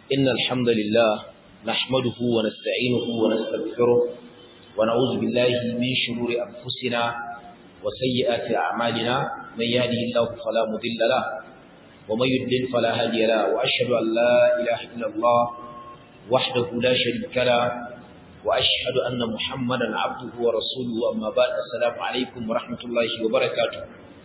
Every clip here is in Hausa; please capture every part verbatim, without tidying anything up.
إن الحمد لله نحمده ونستعينه ونستغفره ونعوذ بالله من شرور أنفسنا وسيئات أعمالنا من يهده الله فلا مضل له ومن يضلل فلا هادي له وأشهد أن لا إله إلا الله وحده لا شريك له وأشهد أن محمدا عبده ورسوله أما بعد السلام عليكم ورحمة الله وبركاته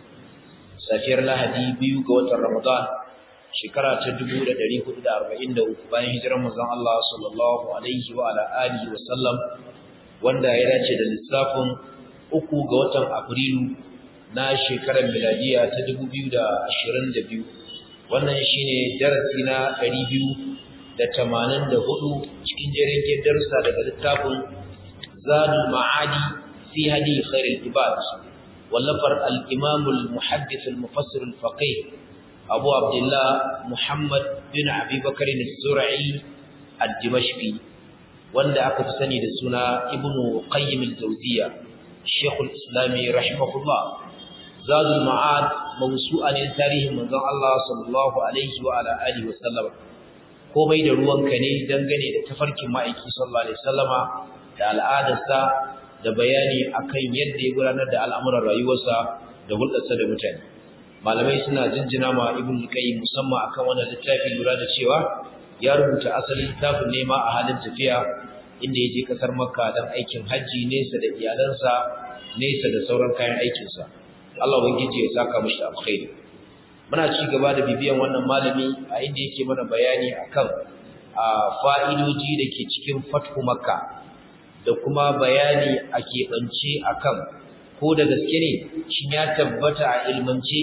سافر لهدي بيوك وتر رمضان shekara ta dubu da ɗari hudu da arba'in da uku bayan hijirar manzon Allah sallallahu alaihi wa ala alihi wa sallam wanda ya dace da lissafin uku ga watan Afrilu na shekarar miladiya ta dubu biyu da ashirin da biyu wannan shine darasi na ɗari biyu da tamanin da hudu cikin jerin darussa daga littafin Zadul Ma'adi fi hadi khairul ibad wallafar al-Imam al-Muhaddith al-Mufassir al-Faqih Abu Abdullah Muhammad bin Abi Bakr al-Zur'i al-Dimashqi wanda aka fi sani da suna Ibn Qayyim al-Jawziyya Sheikh al-Islam rahimahullah Zadul Ma'ad mawsu'an tarihin manzon Allah sallallahu alaihi wa ala alihi wa sallam komai da ruwanka ne dangane da tafarkin ma'aiki sallallahu alaihi wasallama da al'adarsa da bayani akan yadda ya gudanar da al'amuran rayuwarsa da hulɗarsa da mutane malamai suna jinjina ma ibn qayyim musamman akan wannan littafi lura da cewa ya rubuta asalin littafin ne ma a halin tafiya inda ya je kasar makka don aikin hajji nesa da iyalansa nesa da sauran kayan aikinsa Allah ubangiji ya saka mishi alkhairi muna ci gaba da bibiyan wannan malami a inda yake mana bayani akan fa'idoji da ke cikin fathu makka da kuma bayani a keɓance akan ko da gaske ne shin ya tabbata a ilmance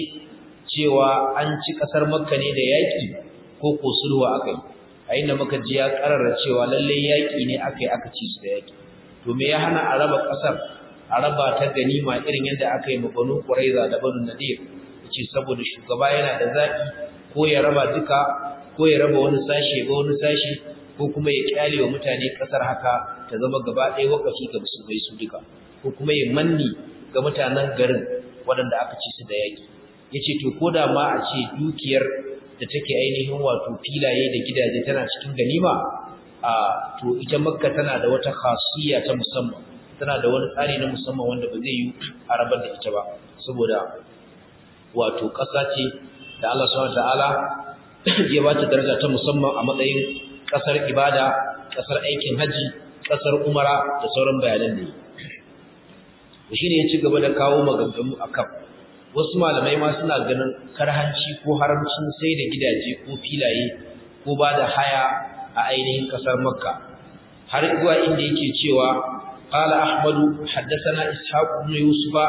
cewa an ci kasar makka ne da yaki ko ko sulhu akai a inda muka ji ya karara cewa lalle yaki ne akai aka ci su da yaki to me ya hana a raba kasar a raba ta ganima irin yadda aka yi ma Banu Quraiza da Banu Nadir yace saboda shugaba yana da zaki ko ya raba duka ko ya raba wani sashi ga wani sashi ko kuma ya kyale wa mutane kasar haka ta zama gaba ɗaya wakafi ga musulmai su duka ko kuma ya manni ga mutanen garin waɗanda aka ci su da yaki yace to koda ma a ce dukiyar da take ainihin wato filaye da gidaje tana cikin ganima a to ita makka tana da wata khasiyya ta musamman tana da wani tsari na musamman wanda ba zai yi a rabar da ita ba saboda wato ƙasa ce da Allah subhanahu wataala ya ba ta daraja ta musamman a matsayin ƙasar ibada ƙasar aikin haji ƙasar umara da sauran bayanan da yi shi ne ya ci gaba da kawo maganganu a kan wasu malamai ma suna ganin karhanci ko haramcin sai da gidaje ko filaye ko ba da haya a ainihin kasar makka har zuwa inda yake cewa qala ahmadu haddathana ishaq ibn yusufa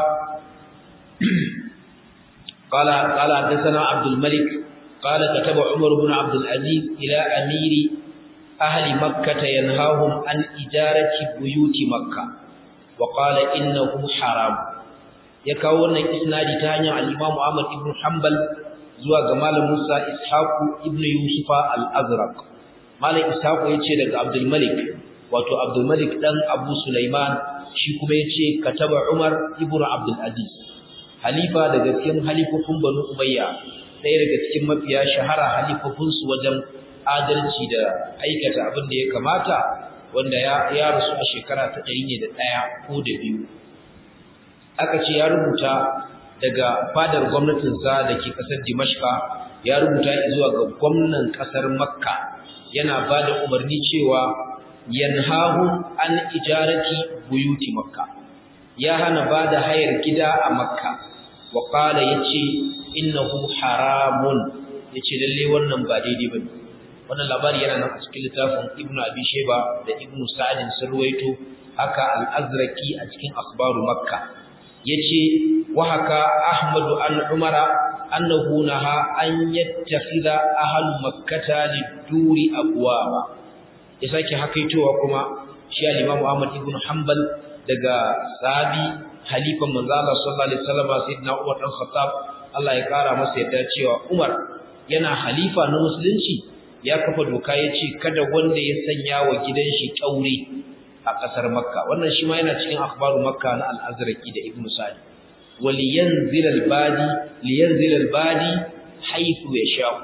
qala qala haddathana abdul malik qala kataba umar ibn abdul aziz ila amiri ahli makkah yanhahum an ijarati buyuti makkah وقال إنه حرام ya kawo wannan isnadi ta hanyar al-Imam Ahmad ibn Hanbal zuwa ga Malam Musa Ishaq ibn Yusuf al-Azraq Malam Ishaq yace daga Abdul Malik wato Abdul Malik dan Abu Sulaiman shi kuma yace kataba Umar ibn Abdul Aziz halifa daga cikin halifofin Banu Umayya ɗaya daga cikin mafiya shahara halifofin su wajen adalci da aikata abin da ya kamata wanda ya ya rasu a shekara ta ɗari ne da ɗaya ko da biyu aka ce ya rubuta daga fadar gwamnatinsa da ke ƙasar Dimashqa ya rubuta zuwa ga gwamnan ƙasar Makka yana ba da umarni cewa yanhahu an ijarati buyuti Makka ya hana ba da hayar gida a Makka wa qala yace innahu haramun yace lalle wannan ba daidai bane wannan labari yana nan a cikin littafin Ibn Abi Shayba da Ibn Sa'd sun ruwaito haka al-Azraqi a cikin akhbaru Makka yace wa haka Ahmad an Umara annahu naha an yattakhidha ahlu makkata liduri abwaba ya sake hakaitowa kuma shi al-Imam Ahmad ibn Hanbal daga sahabi halifan manzo Allah sallallahu alaihi wasallam sayyidina Umar dan Khattab Allah ya kara masa yadda cewa Umar yana halifa na musulunci ya kafa doka yace kada wanda ya sanya wa gidan shi kaure a kasar Makka wannan shi ma yana cikin akhbaru Makka na al-Azraqi da Ibn Sa'd waliyanzil al-badi liyanzil al-badi haythu yasha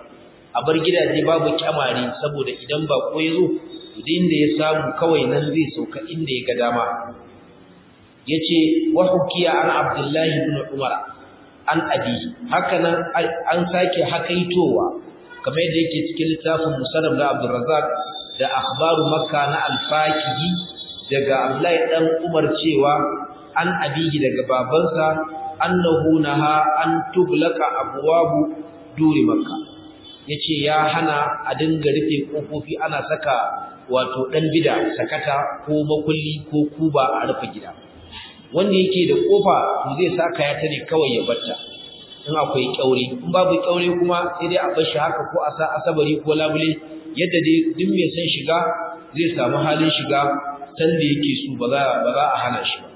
a bar gidaje babu kyamare saboda idan ba ko yazo idan da ya samu kawai nan zai sauka inda ya ga dama yace wa hukiya an Abdullah ibn Umar an abi hakanan an sake hakaitowa kamar yadda yake cikin littafin Musannaf da Abdul Razzaq da akhbaru Makka na al-Faqihi daga Abdullah dan Umar cewa an abihi daga babansa annahu naha an tuglaka abwabu duri Makka yace ya hana a dinga rufe kofofi ana saka wato dan bid'a sakata ko makulli ko kuba a rufe gida wanda yake da kofa to zai saka ya tare kawai ya batta in akwai kyaure in babu kyaure kuma sai dai a bar shi haka ko a sa asabari ko labule yadda dai duk mai son shiga zai samu halin shiga san da yake su ba za ba za a hana shi ba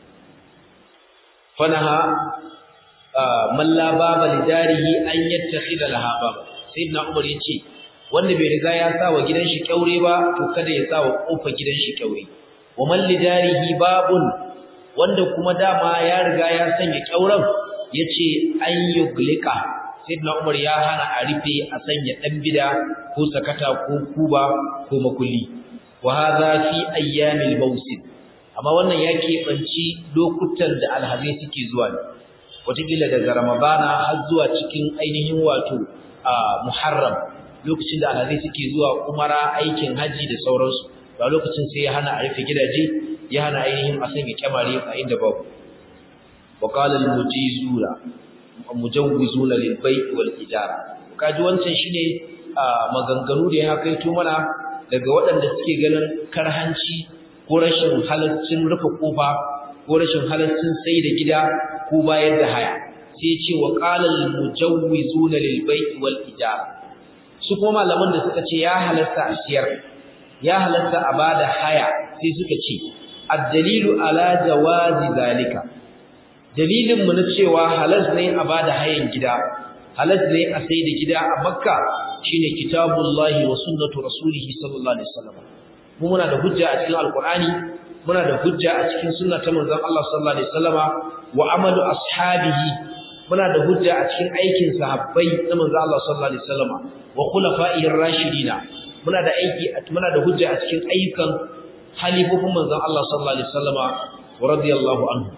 fanaha man la baba lidarihi an yattakhidha laha baba sayyidina Umar yace wanda bai riga ya sa wa gidan shi kyaure ba to kada ya sa wa kofar gidan shi kyaure wa man lidarihi babun wanda kuma dama ya riga ya sanya kyauran yace an yuglika sayyidina Umar ya hana a rufe a sanya dan bida ko sakata ko kuba ko makulli wa hadha fi ayyamil mawsim amma wannan yake banci lokutan da alhazai suke zuwa ne wataƙila daga ramadana har zuwa cikin ainihin wato muharram lokacin da alhazai suke zuwa umara aikin haji da sauransu ba lokacin sai ya hana a rufe gidaje ya hana ainihin a sanya kyamare a inda babu wa qala al-mujizuna mujawwizuna lil bay' wal ijara kaji wancan shine maganganu da ya kaito mana daga waɗanda suke ganin karhanci ko rashin halaccin rufe kofa ko rashin halaccin sai da gida ko bayar da haya sai ce wa qala al-mujawwizuna lil bay' wal ijara su kuma malaman da suka ce ya halatta a siyar ya halatta a bada haya sai suka ce ad-dalilu ala jawazi zalika dalilin mu na cewa halas ne a bada hayan gida halas ne a sai da gida a Makka shine kitabullahi wa sunnatu rasulihi sallallahu alaihi wasallam mu muna da hujja a cikin alqur'ani muna da hujja a cikin sunna ta manzon Allah sallallahu alaihi wasallama wa amalu ashabihi muna da hujja a cikin aikin sahabbai na manzon Allah sallallahu alaihi wasallama wa khulafa'ir rashidina muna da aiki muna da hujja a cikin ayyukan halifofin manzon Allah sallallahu alaihi wasallama wa radiyallahu anhu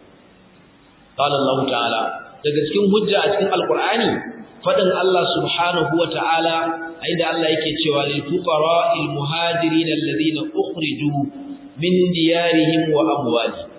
qala Allah ta'ala daga cikin hujja a cikin alqur'ani fadin Allah subhanahu wa ta'ala inda Allah yake cewa lil fuqara'il muhajirin alladhina ukhriju min diyarihim wa amwalihim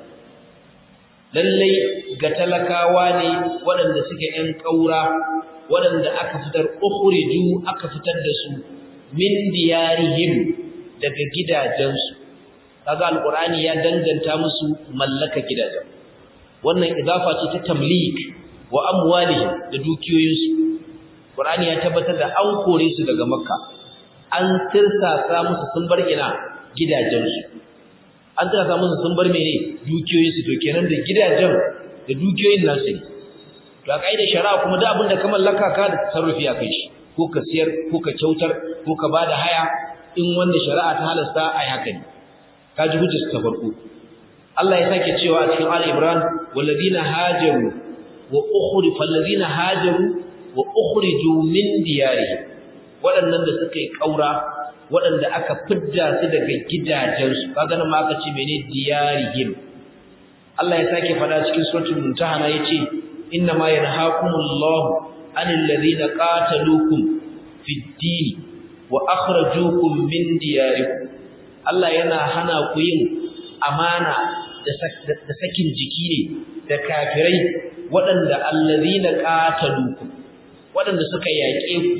lallai ga talakawa ne waɗanda suke ƴan ƙaura waɗanda aka fitar ukhriju aka fitar da su min diyarihim daga gidajensu kaga alqur'ani ya danganta musu mallaka gidajen wannan idafa ce ta tamlik wa amwalihim da dukiyoyinsu qur'ani ya tabbatar da an kore su daga makka an tirsasa musu sun bar ina gidajensu an tirsasa musu sun bar mene dukiyoyinsu to kenan da gidajen da dukiyoyin nasu to a kaidar shari'a kuma da abin da ka mallaka ka da tasarrufi a kai shi ko ka siyar ko ka kyautar ko ka bada haya in wanda shari'a ta halasta ai haka ne kaji hujjar ta farko Allah ya sake cewa a cikin Ali Imran walladina hajaru wa ukhriju falladina hajaru wa ukhriju min diyarihim waɗannan da suka yi kaura waɗanda aka fidda su daga gidajensu kaga nan ma aka ce mene diyarihim Allah ya sake faɗa cikin suratul Mumtahana yace inna ma yanhaakumullahu anil ladina qataluukum fid din wa akhrajuukum min diyarikum Allah yana hana ku yin amana da sakin jiki ne da kafirai waɗanda allazina qataluukum waɗanda suka yaƙe ku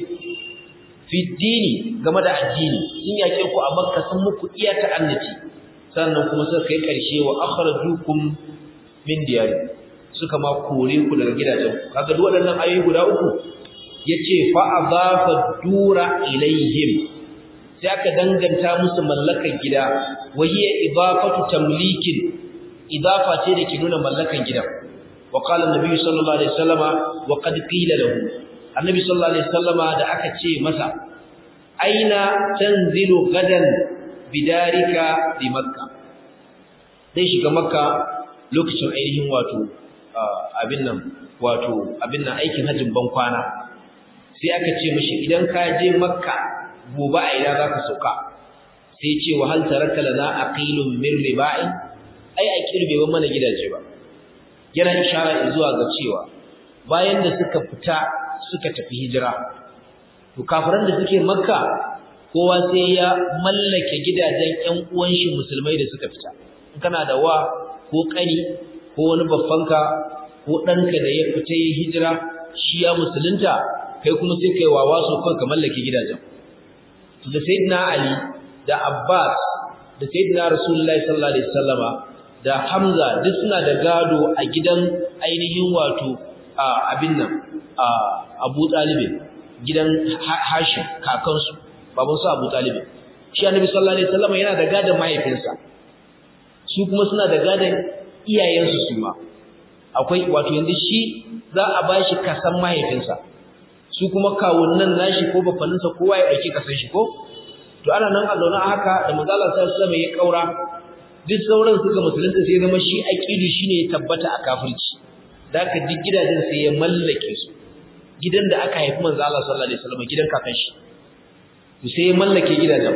fi dini game da addini sun yaƙe ku a Makka sun muku iya ta'annaci sannan kuma suka kai ƙarshe wa akhrajukum min diyari suka ma kore ku daga gidajen kaga duk waɗannan ayoyi guda uku yace fa azafa dura ilaihim sai aka danganta musu mallakar gida wahiya idafatu tamlikin idafa ce da ke nuna mallakan gidan wa qala an-nabi sallallahu alaihi wasallama wa qad qila lahu annabi sallallahu alaihi wasallama da aka ce masa aina tanzilu gadan bidarika bi makka dai shiga makka lokacin ainihin wato abin nan wato abin nan aikin hajjin ban kwana sai aka ce mishi idan ka je makka gobe a ina zaka sauka sai ce wa hal taraka lana aqilun min riba'i ai aqil bai ban mana gidaje ba yana ishara zuwa ga cewa bayan da suka fita suka tafi hijira to kafiran da suke makka kowa sai ya mallake gidajen ƴan uwan shi musulmai da suka fita in kana da wa ko kani ko wani babbanka ko danka da ya fita yi hijira shi ya musulunta kai kuma sai kai wawa so kanka mallake gidajen to da sayyidina ali da abbas da sayyidina rasulullahi sallallahu alaihi wasallama da hamza duk suna da gado a gidan ainihin wato abin nan abu talib gidan hashim kakansu babansu abu talib shi annabi sallallahu alaihi wasallama yana da gadon mahaifinsa su kuma suna da gadon iyayensu su ma akwai wato yanzu shi za a bashi kasan mahaifinsa su kuma kawunnan nashi ko bafaninsa kowa ya dauki kasan shi ko to ana nan a zauna haka da manzo Allah sallallahu alaihi wasallam ya kaura duk sauran suka musulunta sai zama shi aqidu shine ya tabbata a kafirci da ka duk gidajen sai ya mallake su gidan da aka haifi manzo Allah sallallahu alaihi wasallam gidan kakan shi to sai ya mallake gidajen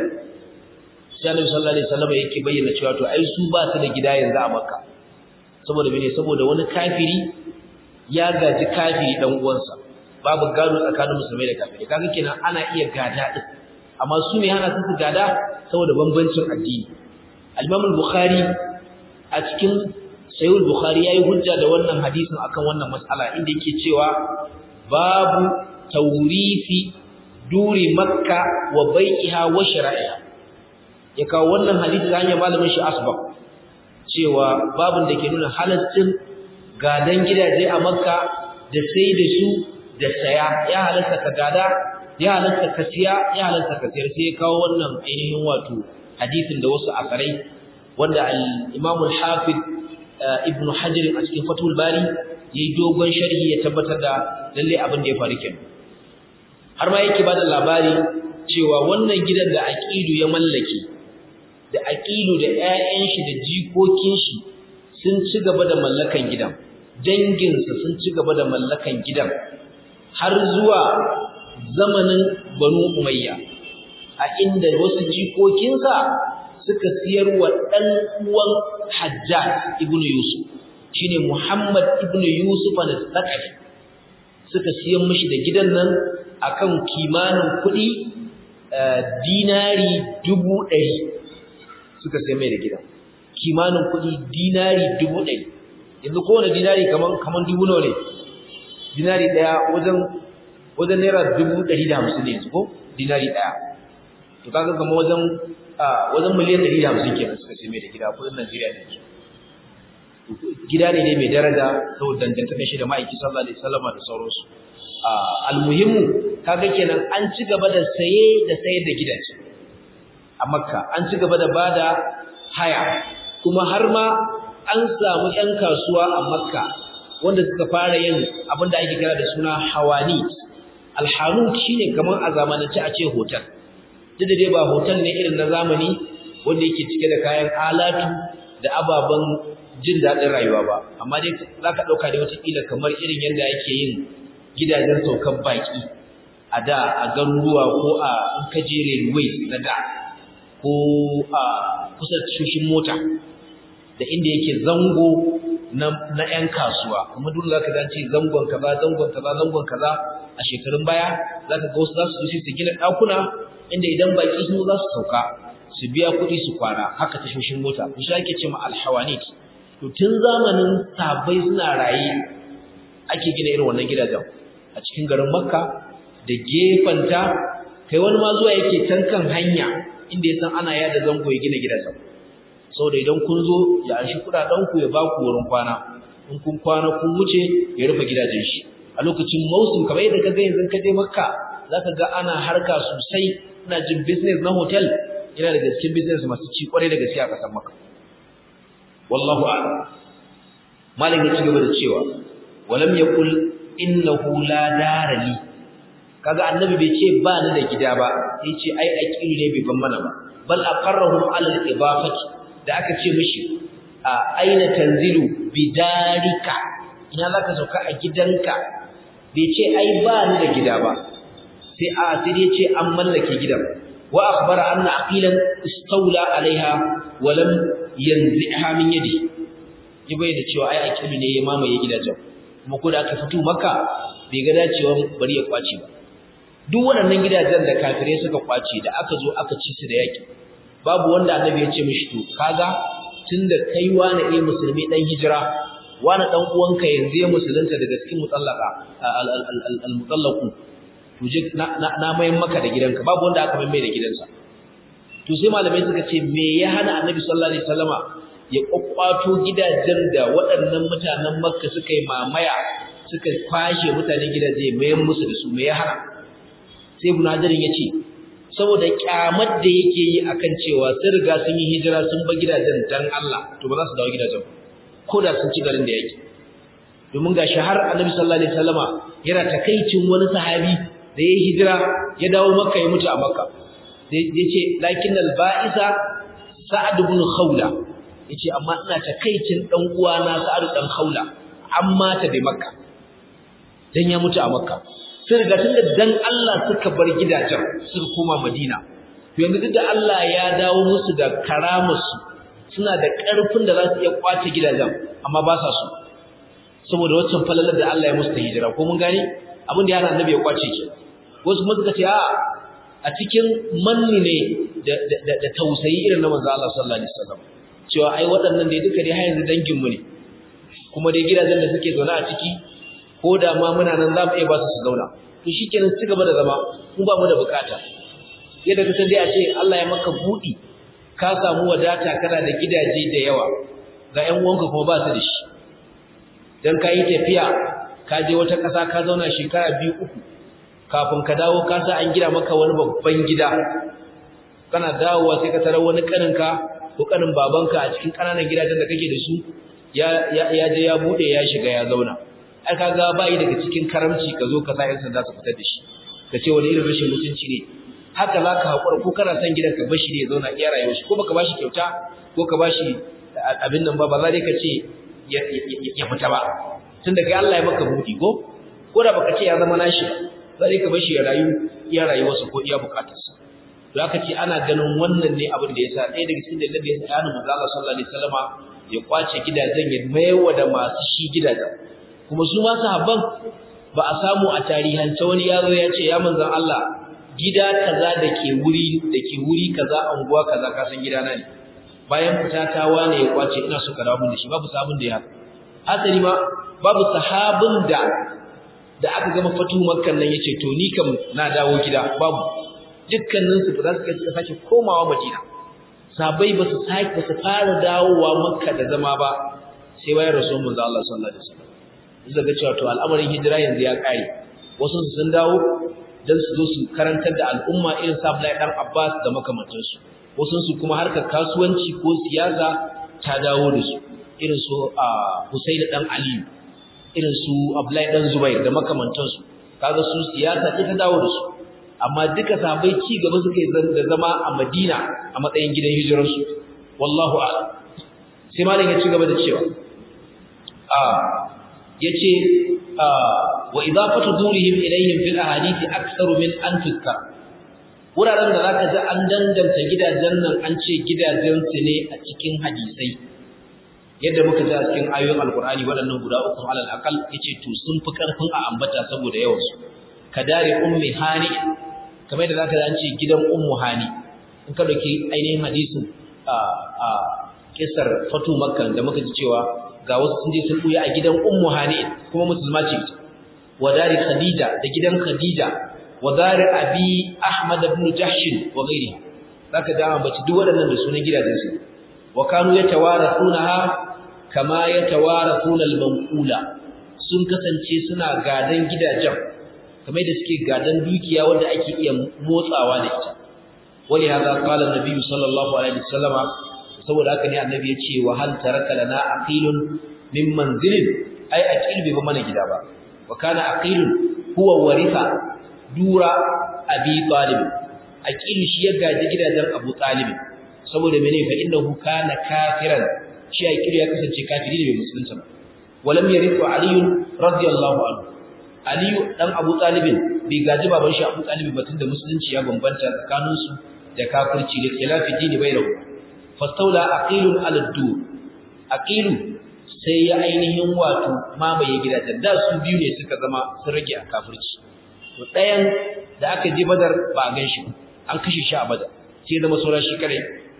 sai Annabi sallallahu alaihi wasallam yake bayyana cewa to ai su ba su da gida yanzu a Makka saboda mene saboda wani kafiri ya gaji kafiri dan uwansa babu gado tsakanin musulmai da kafiri kaga kenan ana iya gada din amma su ne hana su gada saboda bambancin addini al-Imam al-Bukhari a cikin Sahih al-Bukhari yayi hujja da wannan hadisin akan wannan mas'ala inda yake cewa babu tawrifi duri Makka wa bai'iha wa shara'iha ya kawo wannan hadisi da hanyar malamin shi Asbab cewa babun da ke nuna halaccin gadan gidaje a Makka da sai da su da saya ya halatta ka gada ya halatta ka siya ya halatta ka sayar sai ya kawo wannan ainihin wato hadisin da wasu asarai wanda al-Imam al-Hafiz Ibn Hajar a cikin Fathul Bari yayi dogon sharhi ya tabbatar da lalle abin da ya faru kenan har ma yake bada labari cewa wannan gidan da Aqilu ya mallake da Aqilu da ƴaƴan shi da jikokin shi sun ci gaba da mallakan gidan danginsa sun ci gaba da mallakan gidan har zuwa zamanin Banu Umayya a inda wasu jikokinsa suka siyar wa dan uwan Hajjaj ibn Yusuf shine Muhammad ibn Yusuf al-Thaqafi suka siyan mishi da gidan nan akan kimanin kuɗi dinari dubu ɗari suka sai mai da gidan kimanin kuɗi dinari dubu ɗari yanzu kowane dinari kaman kaman dubu nawa ne dinari ɗaya wajen wajen naira dubu ɗari da hamsin ne yanzu ko dinari ɗaya to kaga kamar wajen wajen miliyan ɗari da hamsin kenan suka sai mai da gida kuɗin Najeriya ne yanzu gida ne mai daraja saboda dangantakar shi da ma'aiki sallallahu alaihi wasallam da sauransu almuhimmu kaga kenan an ci gaba da saye da sayar da gidaje a Makka an ci gaba da bada haya kuma har ma an samu ƴan kasuwa a Makka wanda suka fara yin abin da ake kira da suna hawanit alhanut shine kamar a zamanance a ce hotel duk da dai ba hotel ne irin na zamani wanda yake cike da kayan alatu da ababen jin daɗin rayuwa ba amma dai za ka ɗauka da watakila kamar irin yadda ake yin gidajen saukan baƙi a da a garuruwa ko a kaje railways na da ko a kusa tushen mota da inda yake zango na na ƴan kasuwa kuma duk zaka ga ce zangon kaza zangon kaza zangon kaza a shekarun baya zaka ga wasu za su su gina ɗakuna inda idan baƙi sun za su sauka su biya kuɗi su kwana haka tashoshin mota shi ake ce ma alhawanit to tun zamanin sahabbai suna raye ake gina irin wannan gidajen a cikin garin Makka da gefanta kai wani ma zuwa yake can kan hanya inda ya san ana yada zango ya gina gidajen saboda idan kun zo ya anshi kudaden ku ya baku wurin kwana in kun kwana kun wuce ya rufe gidajen shi a lokacin mausim kamar yadda kaga yanzu ka je Makka zaka ga ana harka sosai ina jin business na hotel yana daga cikin business masu ci kwarai da gaskiya a kasar Makka wallahu a'lam malik ya cigaba da cewa walam yaqul innahu la darali kaga annabi bai ce ba ni da gida ba sai ce ai aqilu ne bai ban mana ba bal aqarrahum ala al-ibafati da aka ce mishi a aina tanzilu bidarika ina zaka sauka a gidanka bai ce ai ba ni da gida ba sai a sai ya ce an mallake gidan wa akhbara anna aqilan istawla alaiha wa lam yanzi'ha min yadi ya bayyana cewa ai aqilu ne ya mamaye gidajen kuma ko da aka fito Makka bai ga dacewa bari ya kwace ba duk waɗannan gidajen da kafirai suka kwace da aka zo aka ci su da yaki babu wanda annabi ya ce mishi to kaga tunda kai wani ne musulmi dan hijira wani dan uwanka yanzu ya musulunta daga cikin mutallaka al-mutallaqu to je na na mayin maka da gidanka babu wanda aka mai da gidansa to sai malamai suka ce me ya hana annabi sallallahu alaihi wasallama ya kwakwato gidajen da waɗannan mutanen Makka suka yi mamaya suka kwashe mutanen gidaje mayan musu da su me ya hana sai Ibn Hajar ya ce saboda kyamar da yake yi akan cewa sun riga sun yi hijira sun bar gidajen dan Allah to ba za su dawo gidajen ko da sun ci garin da yake domin ga shahar Annabi sallallahu alaihi wasallama yana takeicin wani sahabi da yayi hijira ya dawo Makka ya mutu a Makka yace lakinnal ba'isa Sa'ad ibn Khawla yace amma ina takeicin dan uwana Sa'ad dan Khawla amma ta da Makka dan ya mutu a Makka sai riga tunda dan Allah suka bar gidajen suka koma Madina to yanzu duk da Allah ya dawo musu da karamarsu suna da ƙarfin da za su iya kwace gidajen amma ba sa su saboda waccan falalar da Allah ya musu ta hijira ko mun gane abin da yana annabi ya kwace ki wasu kuma suka ce a a cikin manni ne da da da tausayi irin na manzo Allah sallallahu alaihi wasallam cewa ai waɗannan dai duka dai har yanzu dangin mu ne kuma dai gidajen da suke zaune a ciki ko da ma muna nan za mu iya ba su su zauna to shikenan su gaba da zama mu ba mu da bukata yadda ka san dai a ce Allah ya maka budi ka samu wadata kana da gidaje da yawa ga ƴan uwanka kuma ba su da shi dan kai tafiya ka je wata ƙasa ka zauna shekara biyu uku kafin ka dawo ka sa an gida maka wani babban gida kana dawowa sai ka tarar wani kaninka ko kanin babanka a cikin ƙananan gidajen da kake da su ya ya je ya bude ya shiga ya zauna ai kaga bai daga cikin karamci ka zo ka sa yan sanda su fitar da shi ka ce wani irin rashin mutunci ne haka zaka hakura ko kana son gidanka bashi ne ya zauna iya rayuwar shi ko baka bashi kyauta ko ka bashi abin nan ba ba za ka ce ya fita ba tunda kai Allah ya maka budi ko ko da baka ce ya zama nashi ba sai ka bashi ya rayu iya rayuwarsa ko iya bukatarsa to aka ce ana ganin wannan ne abin da yasa ɗaya daga cikin dalilan da yasa yana manzo Allah sallallahu alaihi wasallama ya kwace gidajen ya mayarwa da masu shi gidajen kuma su ma sahabban ba a samu a tarihance wani yazo ya ce ya manzon Allah gida kaza dake wuri dake wuri kaza anguwa kaza ka san gidana ne bayan fita ta wane ya kwace ina so ka dawo mun da shi babu sahabin da ya haka asali ma babu sahabin da da aka gama fatu makkan nan yace to ni kam na dawo gida babu dukkanin su da suka suka sake komawa Madina sabai ba su sake ba su fara dawowa Makka da zama ba sai bayan Rasulullah sallallahu alaihi wasallam daga cewa to al'amarin hijira yanzu ya kare wasu sun dawo dan su zo su karantar da al'umma irin sa Abdullahi dan Abbas da makamantansu wasu su kuma harkar kasuwanci ko siyasa ta dawo da su irin su Husayn dan Ali irin su Abdullahi dan Zubair da makamantansu kaga su siyasa ce ta dawo da su amma duka sahabbai ci gaba suka yi da zama a Madina a matsayin gidan hijirar su wallahu a'lam sai malam ya ci gaba da cewa a yace wa idafatu durihim ilayhim fil ahadith aktharu min an tuzkar wuraren da zaka ji an danganta gidajen nan an ce gidajen su ne a cikin hadisai yadda muka ji a cikin ayoyin alqur'ani waɗannan guda uku alal aqal yace to sun fi karfin a ambata saboda yawan su kadari ummi hani kamar da zaka ji an ce gidan ummu hani in ka dauki ainihin hadisin a a kisar fatu makka da muka ji cewa ga wasu sun je sun buya a gidan ummu hani kuma musulma ce wa dari khadija da gidan khadija wa dari abi ahmad ibn jahsh wa ghairihi zaka ga ambaci duk waɗannan da sunan gidajen su wa kanu yatawarathunaha kama yatawarasuna al-manqula sun kasance suna gadan gidajen kamar da suke gadan dukiya wanda ake iya motsawa da ita wali hada qala an-nabi sallallahu alaihi wasallama saboda haka ne annabi ya ce wa hal taraka lana aqilun min manzilin ai aqil bai ba mana gida ba wa kana aqilun huwa waritha dura abi talib aqil shi ya gaji gidajen abu talib saboda mene fa innahu kana kafiran shi aqil ya kasance kafiri ne bai musulunta ba walam yarithu ali radiyallahu anhu ali dan abu talib bai gaji baban shi Abu Talib batun da musulunci ya bambanta tsakanin su da kafirci da khilafi dini bainahu fastaula aqilun ala dur aqilu sai ya ainihin wato mamaye gidajen da su biyu ne suka zama sun rage a kafirci to ɗayan da aka je Badar ba a gan shi an kashe shi a Badar sai zama sauran shi kare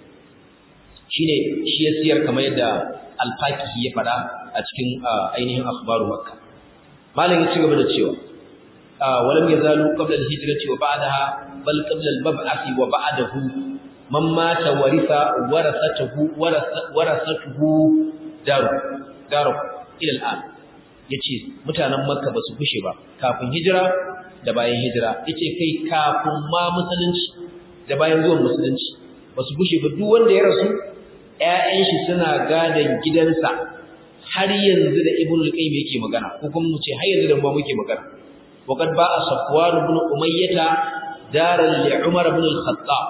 shine shi ya siyar kamar yadda al-Faqihi ya fada a cikin ainihin akhbaru Makka malam ya ci gaba da cewa walam yazalu qabla al-hijrati wa ba'daha bal qabla al-mab'ath wa ba'dahu man mata waritha warasatuhu warasatuhu daru daru ila al-an yace mutanen Makka ba su gushe ba kafin hijira da bayan hijira yace kai kafin ma musulunci da bayan zuwan musulunci ba su gushe ba duk wanda ya rasu ƴaƴan shi suna gadan gidansa har yanzu da Ibn al-Qayyim yake magana ko kuma mu ce har yanzu da mu muke magana waqad ba'a Safwan ibn Umayyah daran li Umar ibn al-Khattab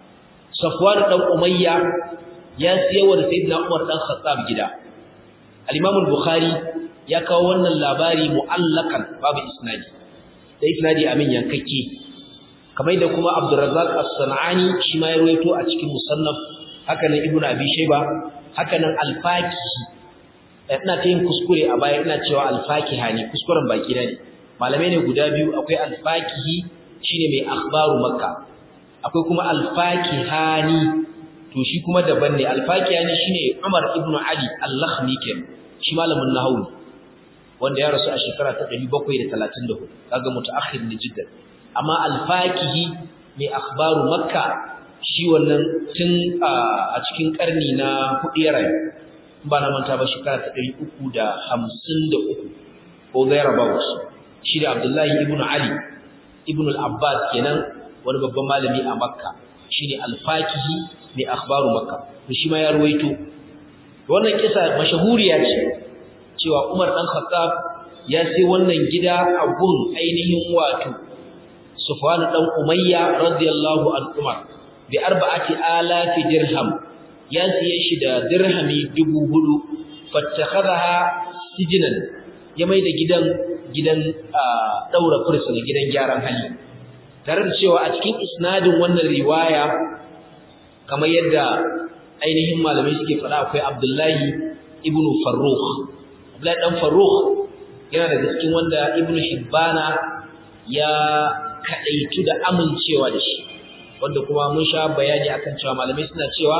Safwan dan Umayya ya siyawa da Sayyidina Umar dan Khattab gida al-Imam al-Bukhari ya kawo wannan labari mu'allakan babu isnadi da isnadi amin yankake kamar da kuma Abdurrazzaq as-Sanani shi ma ya rawaito a cikin musannaf haka nan Ibn Abi Shayba haka nan al-Faqihi ina ta yin kuskure a baya ina cewa al-Faqiha ne kuskuren baki na ne malamai ne guda biyu akwai al-Faqihi shine mai akhbaru Makka akwai kuma al-Faqihani to shi kuma daban ne al-Faqihani shine Umar ibn Ali al-Lakhmi kenan shi malamin nahwu wanda ya rasu a shekara ta ɗari bakwai da talatin da hudu kaga mutaakhir ne jiddan amma al-Faqihi mai akhbaru Makka shi wannan tun a cikin karni na hudu ya rayu ba na manta ba shekara ta ɗari uku da hamsin da uku ko thereabouts shi da Abdullahi ibn Ali ibn al-Abbas kenan wani babban malami a Makka shine al-Faqihi mai akhbaru Makka to shi ma ya ruwaito wannan kisa mashahuriya ce cewa Umar dan Khattab ya sai wannan gida a gun ainihin wato Sufwan dan Umayya radiyallahu anhu bi arba'ati alafi dirham ya siye shi da dirhami dubu hudu fattakhadha sijnan ya mai da gidan gidan daura fursuna gidan gyaran hali tare da cewa a cikin isnadin wannan riwaya kamar yadda ainihin malamai suke fada akwai Abdullahi ibn Farrukh Abdullahi dan Farrukh yana da cikin wanda Ibn Hibbana ya kadaitu da amincewa da shi wanda kuma mun sha bayani akan cewa malamai suna cewa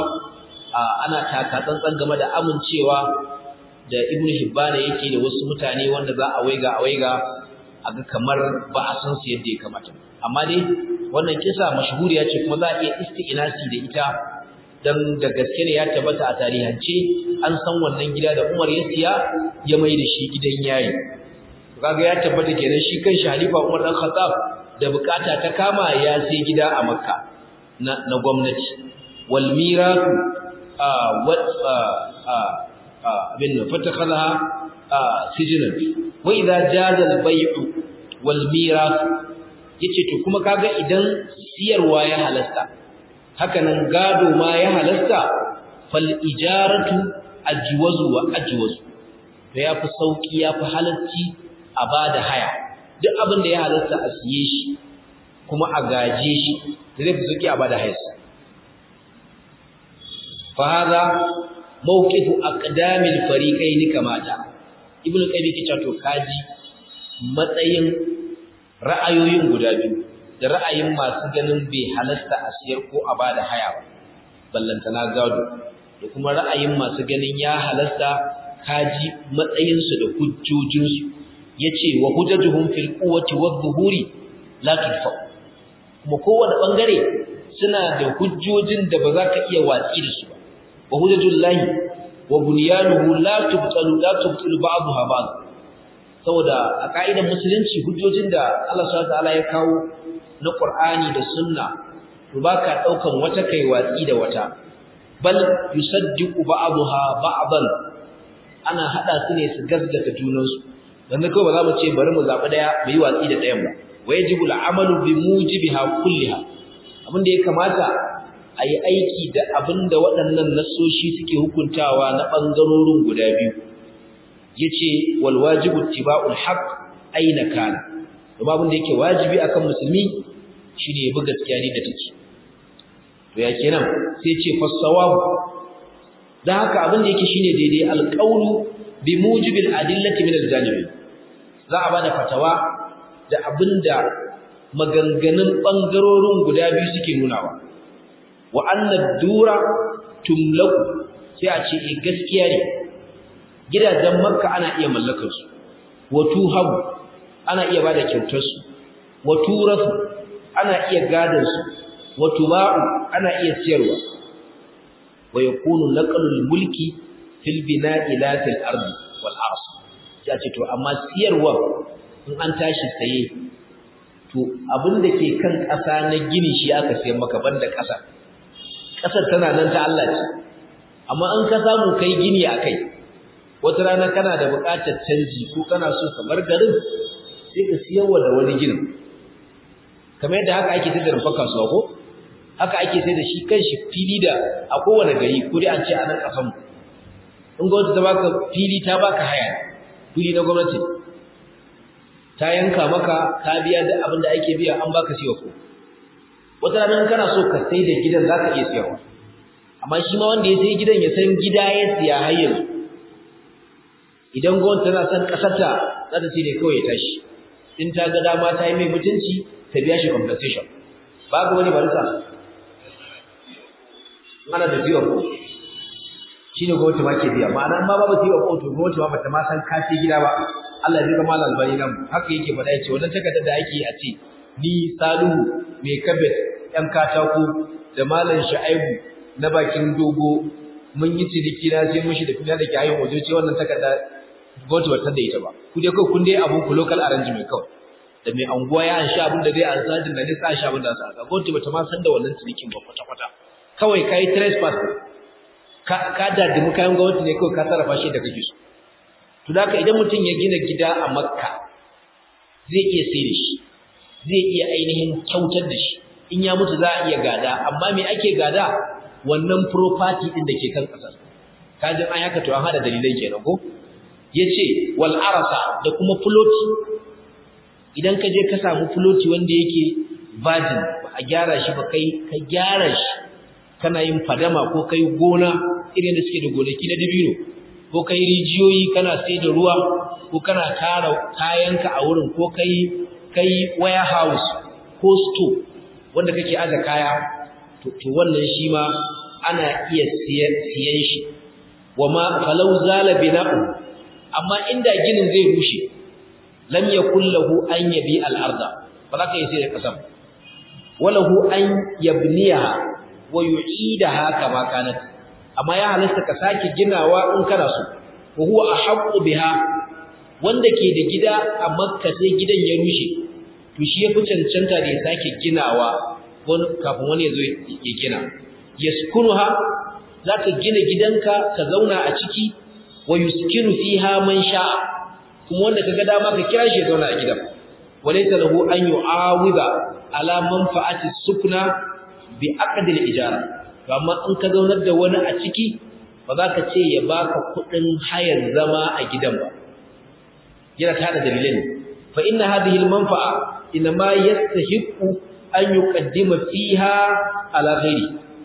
ana taka tsantsan game da amincewa da Ibn Hibban yake da wasu mutane wanda za a waiga a waiga aga kamar ba a san su yadda ya kamata amma dai wannan kisa mashhuriya ce kuma za a iya isti'nasi da ita dan da gaske ne ya tabbata a tarihance an san wannan gida da Umar ya siya ya mai da shi gidan yayi kaga ya tabbata kenan shi kanshi Halifa Umar dan Khattab da bukata ta kama ya sai gida a Makka na na gwamnati wal mirath wa abin fatakhadha sijnan wa idha jaza al bay'u wal mirath yace to kuma kaga idan siyarwa ya halasta haka nan gado ma ya halasta fal ijaratu ajwazu wa ajwazu to yafi sauki yafi halacci a bada haya duk abin da ya halasta a siye shi kuma a gaje shi zai fi sauki a bada haya fa hada mawqifu aqdamil fariqaini kamata ibnu qayyim yake cewa to kaji matsayin ra'ayoyin guda biyu da ra'ayin masu ganin bai halasta a siyar ko a bada haya ba ballantana gado da kuma ra'ayin masu ganin ya halasta kaji matsayinsu da hujjojinsu yace wa hujjatuhum fil quwwati wadh-dhuhuri la tudfa kuma kowanne bangare suna da hujjojin da ba za ka iya watsi da su ba wa hujjatullahi wa bunyanuhu la tubtalu la tubtalu ba'daha ba'd saboda a ka'idar musulunci hujjojin da Allah subhanahu wa ta'ala ya kawo na Qur'ani da Sunna to baka daukan wata kai watsi da wata bal yusaddiqu ba'daha ba'dan ana hada su ne su gaskata junansu dan kawai ba za mu ce bari mu zabi daya mu yi watsi da dayan ba wajibu al'amalu bi mujibiha kulliha abinda ya kamata ayi aiki da abinda waɗannan nasoshi suke hukuntawa na bangarorin guda biyu yace wal wajibu ittiba'ul haqq aina kana kuma abin da yake wajibi akan musulmi shine ya bi gaskiya ne da take to ya kenan sai ce fasawabu dan haka abin da yake shine daidai alqawlu bi mujibil adillati min aljanibi za a bada fatawa da abinda maganganun bangarorin guda biyu suke nunawa wa anna dura tumlaku sai a ce eh gaskiya ne gidajen makka ana iya mallakar su wa tuhabu ana iya bada kyautar su wa turasu ana iya gadan su wa tuba'u ana iya siyarwa wa yakunu naqlul mulki fil bina'i la fil ardi wal ars ya ce to amma siyarwa in an tashi saye to abinda ke kan ƙasa na gini shi aka sayar maka banda ƙasa ƙasar tana nan ta Allah ce amma an ka samu kai gini akai wata rana kana da buƙatar canji ko kana so ka bar garin sai ka siyarwa da wani ginin kamar yadda haka ake tada rufa kasuwa ko haka ake sai da shi kanshi fili da a kowane gari ko dai an ce a nan kasan mu in gwamnati ta baka fili ta baka haya fili na gwamnati ta yanka maka ka biya duk abin da ake biya an baka siyo ko wata rana kana so ka sai da gidan zaka iya siyarwa amma shi ma wanda ya sai gidan ya san gida ya siya har yanzu idan gwamnati tana son kasarta za ta ce ne kawai ya tashi in ta ga dama ta yi mai mutunci ta biya shi compensation ba ga wani barisa ana da zero ko shine gwamnati ma ke biya ma'ana ma babu zero ko to gwamnati ma bata ma san kace gida ba Allah ya kama albani nan haka yake faɗa yace wannan takardar da ake a ce ni Salihu mai kabet ɗan katako da malam Shu'aibu na bakin dogo mun yi ciniki na sai mushi da fina da ke hayin waje ce wannan takarda gwamnati bata da ita ba ku dai kai kun dai abun ku local arrangement kawai da mai anguwa ya ansha abin da zai ansa din da ne sa sha abin da sa ga gwamnati bata ma san da wannan cinikin ba kwata kwata kawai kai trespass ka ka da mu kayan gwamnati ne kawai ka sarrafa shi da kake so to da idan mutum ya gina gida a Makka zai iya sai da shi zai iya ainihin kyautar da shi in ya mutu za a iya gada amma me ake gada wannan property din da ke kan kasar kajin an haka to an hada dalilan kenan ko yace wal arasa da kuma fuloti idan ka je ka samu fuloti wanda yake virgin ba a gyara shi ba kai ka gyara shi kana yin fadama ko kai gona irin da suke da gonaki na dabino ko kai rijiyoyi kana sai da ruwa ko kana tara kayanka a wurin ko kai kai warehouse ko store wanda kake aje kaya to, to wannan shi ma ana iya siyan shi wama falau zala bina'u amma inda ginin zai rushe lam yakul lahu an yabi al-arda ba za ka yi sai da kasam walahu an yabniha wa yu'idaha kama kanat amma ya halasta ka sake ginawa in kana so wa huwa ahqqu biha wanda ke da gida a Makka sai gidan ya rushe to shi yafi cancanta da ya sake ginawa wani kafin wani ya zo ya gina yaskunuha zaka gina gidanka ka zauna a ciki wa yuskinu fiha man sha'a kuma wanda kaga dama ka kira shi zauna a gidan walaysa lahu an yu'awida ala manfa'ati sukna bi aqdi al-ijara to amma in ka zaunar da wani a ciki ba za ka ce ya baka kudin hayar zama a gidan ba yana tada dalilin fa inna hadhihi al-manfa'a inma yastahiqu an yuqaddima fiha ala ghairi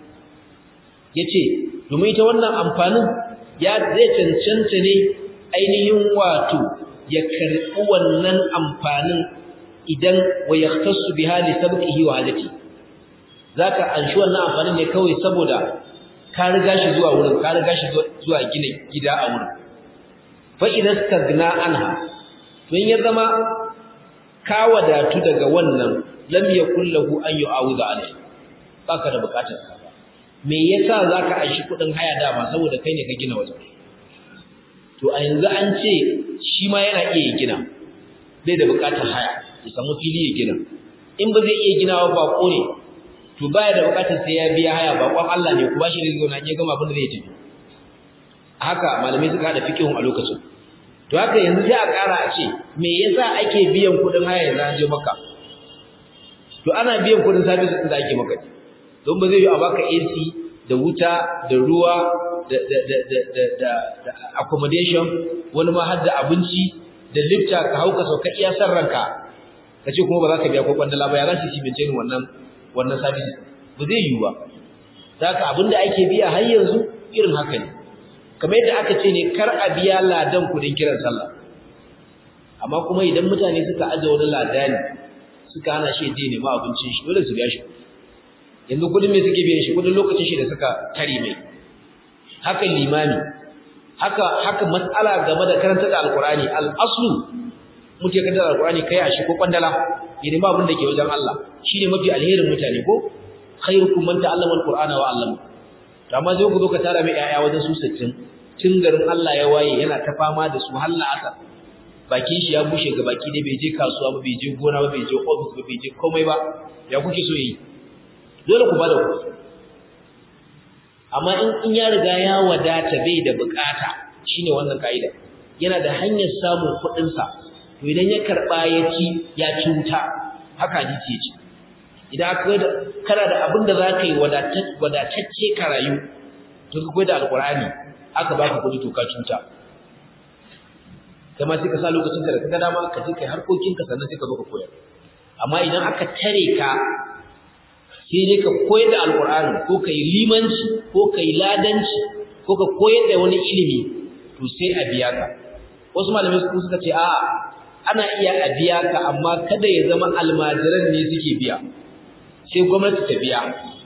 yace domin ita wannan amfanin ya zai cancanta ne ainihin wato ya karɓi wannan amfanin idan wa yahtassu biha li sabqihi wa hajati zaka anshi wannan amfanin ne kawai saboda ka riga shi zuwa wurin ka riga shi zuwa gina gida a wurin fa idan stagna anha to in ya zama ka wadatu daga wannan lam yakul lahu an yu'awida alayhi baka da bukatar ka me yasa zaka aishi kudin haya dama saboda kai ne ka gina wajen to a yanzu an ce shi ma yana iya gina bai da bukatar haya ya samu fili ya gina in ba zai iya ginawa ba ko ne to baya da bukatar sai ya biya haya ba kwan Allah ne ku bashi da zauna ya gama abin da zai tafi haka malamai suka hada fikihun a lokacin to haka yanzu sai a ƙara a ce me yasa ake biyan kudin haya yanzu an je maka to ana biyan kudin service din da ake maka don ba zai yi a baka A C da wuta da ruwa da da da da da da accommodation wani ma har da abinci da lifta ka hauka sauka iya san ranka kace kuma ba za ka biya ko kwandala ba ya za su ci maintain wannan wannan service ba zai yiwu ba saka abinda ake biya har yanzu irin haka ne kamar yadda aka ce ne kar a biya ladan kudin kiran sallah amma kuma idan mutane suka aje wani ladani suka hana shi je ne ma abincin shi dole su biya shi yanzu kudin me suke biyan shi kudin lokacin shi da suka tare mai haka limami haka haka mas'ala game da karanta da alqur'ani al-aslu muke karanta da alqur'ani kai a shi ko kwandala idan ma abin da ke wajen Allah shine mafi alherin mutane ko khairukum man ta'allama al-qur'ana wa 'allama to amma sai ku zo ka tara mai yaya wajen su sittin tun garin Allah ya waye yana ta fama da su har la'asar bakin shi ya bushe ga baki dai bai je kasuwa ba bai je gona ba bai je office ba bai je komai ba ya kuke so yi dole ku bada ku amma in in ya riga ya wadata bai da bukata shine wannan kaida yana da hanyar samun kuɗin sa to idan ya karba ya ci ya ci wuta haka hadisi yace idan aka kana da abin da zaka yi wadatacce ka rayu to ka koyi da alqur'ani aka baka kuɗi to ka ci wuta kuma sai ka sa lokacin ka da kaga dama ka je kai harkokin ka sannan sai ka zo ka koyar amma idan aka tare ka sai dai ka koyar da alqur'ani ko kai limanci ko kai ladanci ko ka koyar da wani ilimi to sai a biya ka wasu malamai suka ce a ana iya a biya ka amma kada ya zama almajiran ne suke biya sai gwamnati ta biya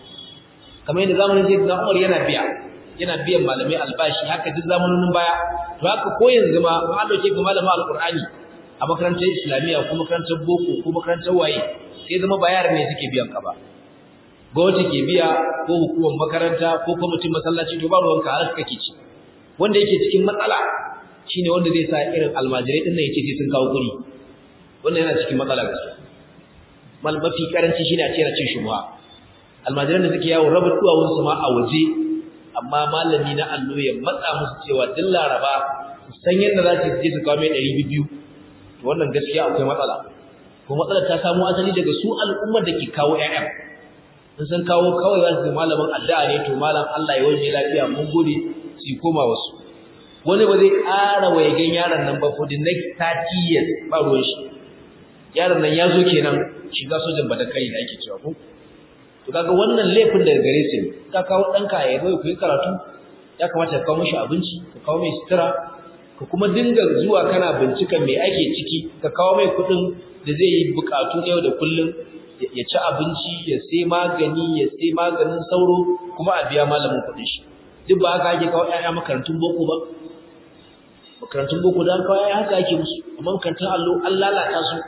kamar yadda zamanin sai Umar yana biya yana biyan malamai albashi haka duk zamanin baya to haka ko yanzu ma an dauke ga malama alqur'ani a makarantar islamiyya ko makarantar boko ko makarantar waye sai zama bayar ne suke biyan ka ba gwamnati ke biya ko hukumar makaranta ko kwamitin masallaci to ba ruwanka har kake ci wanda yake cikin matsala shine wanda zai sa irin almajirai din nan yake sai sun kawo kuri wannan yana cikin matsala gaskiya mal mafi karanci shine a ce na cin shubha almajiran da suke yawo rabar duwawun su ma a waje amma malami na allo ya matsa musu cewa duk laraba su san yadda za su je su kawo mai ɗari biyu to wannan gaskiya akwai matsala ko matsalar ta samu asali daga su al'ummar da ke kawo ƴaƴan in sun kawo kawai za su malamin addu'a ne to malam Allah ya waje lafiya mun gode su koma wasu wani ba zai ƙara wayagen yaron nan ba for the next thirty years ba ruwan shi yaron nan ya zo kenan shiga sojan badakai da ake cewa ko to kaga wannan laifin daga gare su ne ka kawo danka ya zo ku yi karatu ya kamata ka kawo mishi abinci ka kawo mai sutura ka kuma dinga zuwa kana binciken me ake ciki ka kawo mai kuɗin da zai yi bukatu yau da kullum ya ci abinci ya sai magani ya sai maganin sauro kuma a biya malamin kuɗin shi duk ba haka ake kawo ƴaƴa makarantun boko ba makarantun boko da kawo ƴaƴa haka ake musu amma makarantun allo an lalata su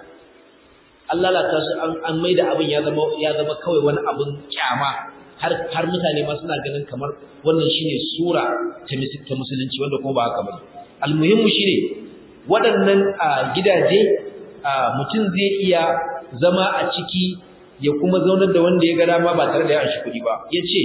an lalata su an maida abin ya zama ya zama kawai wani abin kyama har har mutane ma suna ganin kamar wannan shine sura ta ta musulunci wanda kuma ba haka bane almuhimmu shine waɗannan gidaje mutum zai iya zama a ciki ya kuma zaunar da wanda ya ga dama ba tare da ya anshi kuɗi ba yace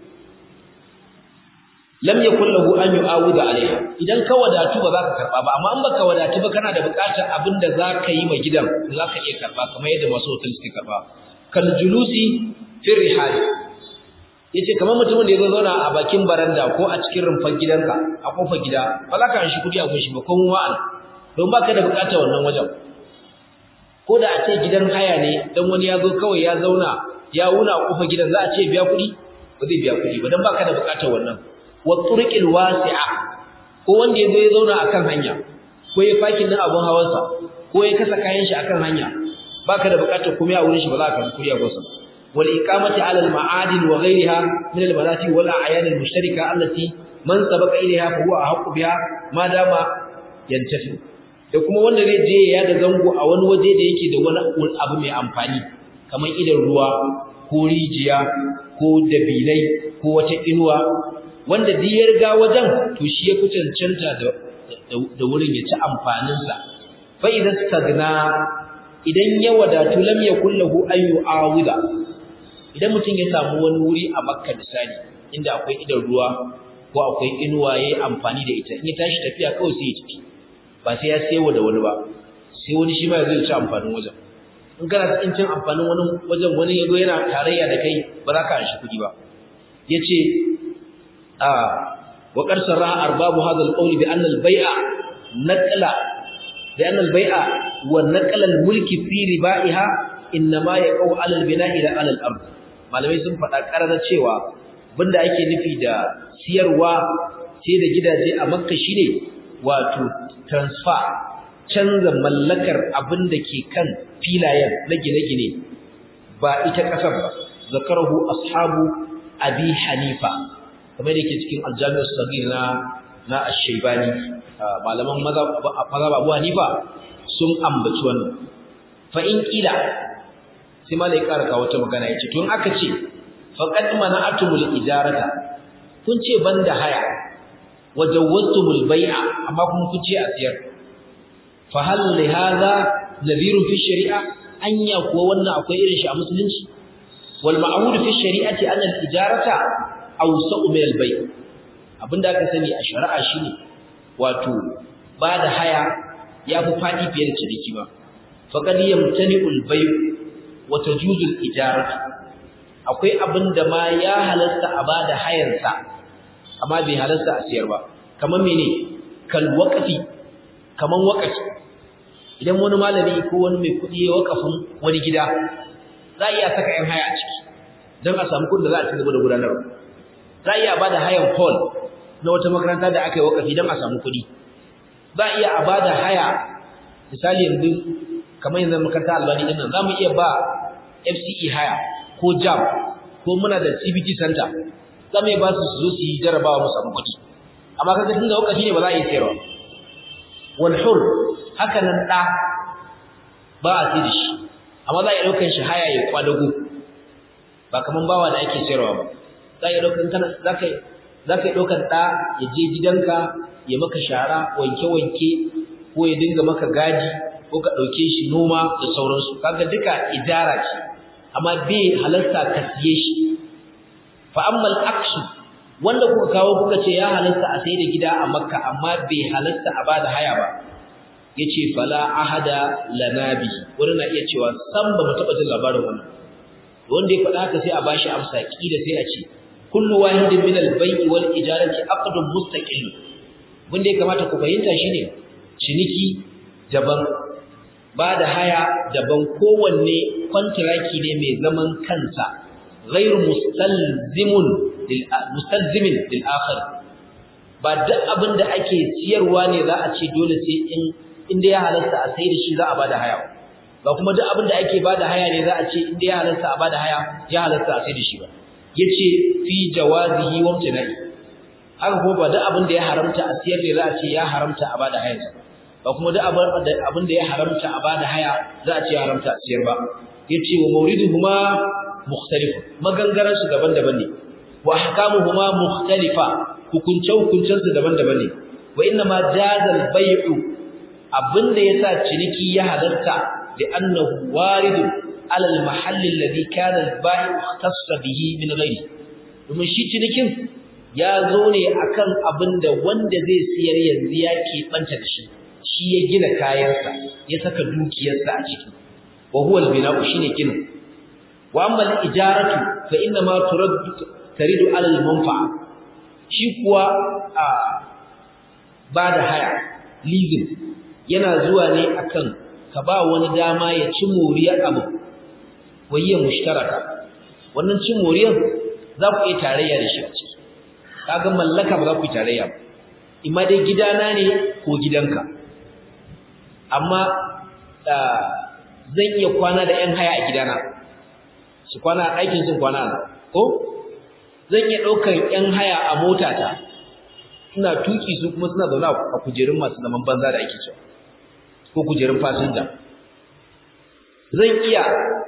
lam yakul lahu an yu'awida alaiha idan ka wadatu ba za ka karba ba amma in baka wadatu ba kana da buƙatar abinda za ka yi ma gidan za ka iya karba kamar yadda masu hotel suke karba kal julusi fi rihal yace kamar mutumin da ya zauna a bakin baranda ko a cikin rumfar gidanka a kofar gida ba za ka anshi kuɗi a gunshi ba ko mu wa'an don baka da buƙatar wannan wajen ko da a ce gidan haya ne dan wani ya zo kawai ya zauna ya wuna a kofar gidan za a ce biya kuɗi ba zai biya kuɗi ba dan baka da buƙatar wannan wa turqil wasi'a ko wanda yazo ya zauna akan hanya ko ya fakin din abun hawansa ko ya kasa kayan shi akan hanya baka da bukatar kuma ya wurin shi ba za ka kuriya gosa wal iqamati ala al ma'adin wa ghayriha min al balati wal a'yan al mushtarika allati man sabaqa ilayha fa huwa ahqqu biha ma dama yantafi da kuma wanda zai je ya da zango a wani waje da yake da wani abu mai amfani kamar idan ruwa ko rijiya ko dabilai ko wata inuwa wanda duk ya riga wajen to shi ya fi cancanta da da wurin ya ci amfaninsa fa idan stagna idan ya wadatu lam yakul lahu an yu'awida idan mutum ya samu wani wuri a Makka misali inda akwai idan ruwa ko akwai inuwa yayi amfani da ita in ya tashi tafiya kawai sai ya tafi ba sai ya sayo da wani ba sai wani shi ma zai ci amfanin wajen in kana cikin cin amfanin wani wajen wani yazo yana tarayya da kai ba za ka shi kudi ba yace آه وقد صرح أرباب هذا القول بأن البيع نقل بأن البيع wa naqal al-mulki fi ribaiha inma yaqau ala al-bina'i la ala al-ard malamai sun faɗa ƙarara cewa abinda ake nufi da siyarwa sai da gidaje a Makka shine wato transfer canza mallakar abin da ke kan filayen na gine-gine ba ita ƙasar ba zakarahu ashabu abi hanifa kamar da ke cikin aljami'ar sagir na na ash-shaybani malaman mazhab abu hanifa sun ambaci wannan fa in kila sai malai karaka wata magana yace tun aka ce faqad mana'atumul ijarata kun ce banda haya wajawwaztumul bai'a amma kun kun ce a siyar fa hal li hadha nadhirun fi shari'a anya kuwa wannan akwai irin shi a musulunci wal ma'ruf fi shari'ati anna al ijarata awsa'u min al bai' abinda aka sani a shari'a shine wato ba da haya yafi fadi fiye da ciniki ba faqad yamtani'ul bai' wa tajuzu al ijaratu akwai abinda ma ya halasta a bada hayarsa amma bai halasta a siyar ba kamar mene kal waqfi kaman waqfi idan wani malami ko wani mai kudi ya waqafin wani gida za a iya saka yan haya a ciki don a samu kudin da za a ci gaba da gudanarwa za a iya bada hayan hall na wata makaranta da aka yi waqafi don a samu kudi za a iya a bada haya misali yanzu kamar yanzu makaranta albani din nan za mu iya ba F C E haya ko jam ko muna da C B T center za mu iya ba su su zo su yi jarabawa mu samu kudi amma kaga tunda waqafi ne ba za a yi sayarwa wal hur haka nan da ba a sai da shi amma za a yi daukan shi haya ya kwadago ba kaman bawa da ake sayarwa ba za a yi daukan kana zaka zaka yi daukan da ya je gidanka ya maka shara wanke wanke ko ya dinga maka gadi ko ka dauke shi noma da sauransu kaga duka idara ce amma bai halarta ka siye shi fa amma al-aqsu wanda kuka kawo kuka ce ya halarta a sai da gida a Makka amma bai halarta a bada haya ba yace fala ahada lanabi wani na iya cewa san ba mu taba jin labarin wannan wanda ya faɗa haka sai a bashi amsa kida sai a ce kullu wahidin min al-bay'i wal ijarati aqdun mustaqil wanda ya kamata ku fahimta shine ciniki daban bada haya daban kowanne kontraki ne mai zaman kansa ghairu mustalzimun lil mustalzimin lil akhir ba duk abinda ake siyarwa ne za a ce dole sai in inda ya halarta a sai da shi za a bada haya ba kuma duk abinda ake bada haya ne za a ce inda ya halarta a bada haya ya halarta a sai da shi ba yace fi jawazihi wa mutana'i haka kuma ba duk abinda ya haramta a siyar ne za a ce ya haramta a bada haya ba kuma duk abinda ya haramta a bada haya za a ce ya haramta a siyar ba yace wa mawriduhuma mukhtalif magangaran su daban-daban ne wa ahkamuhuma mukhtalifa hukunce hukuncen su daban-daban ne wa inna ma jazal bay'u abinda yasa ciniki ya halarta li annahu waridun ala al-mahall alladhi kana al-bai' ikhtassa bihi min ghayri domin shi cinikin ya zo ne akan abinda wanda zai siyar yanzu ya ke banta da shi shi ya gina kayansa ya saka dukiyarsa a ciki wa huwa al-bina'u shine gina wa amma al-ijaratu fa inna ma turaddu taridu ala al-manfa'a shi kuwa a bada haya leasing yana zuwa ne akan ka ba wani dama ya ci moriyar abu wayya mushtaraka wannan cin moriyar za ku yi tarayya da shi a ciki kaga mallaka ba za ku yi tarayya ba imma dai gidana ne ko gidanka amma zan iya kwana da ƴan haya a gidana su kwana a ɗakin sun kwana ko zan iya ɗaukar ƴan haya a motata suna tuki su kuma suna zaune a kujerun masu zaman banza da ake cewa ko kujerun fasinja zan iya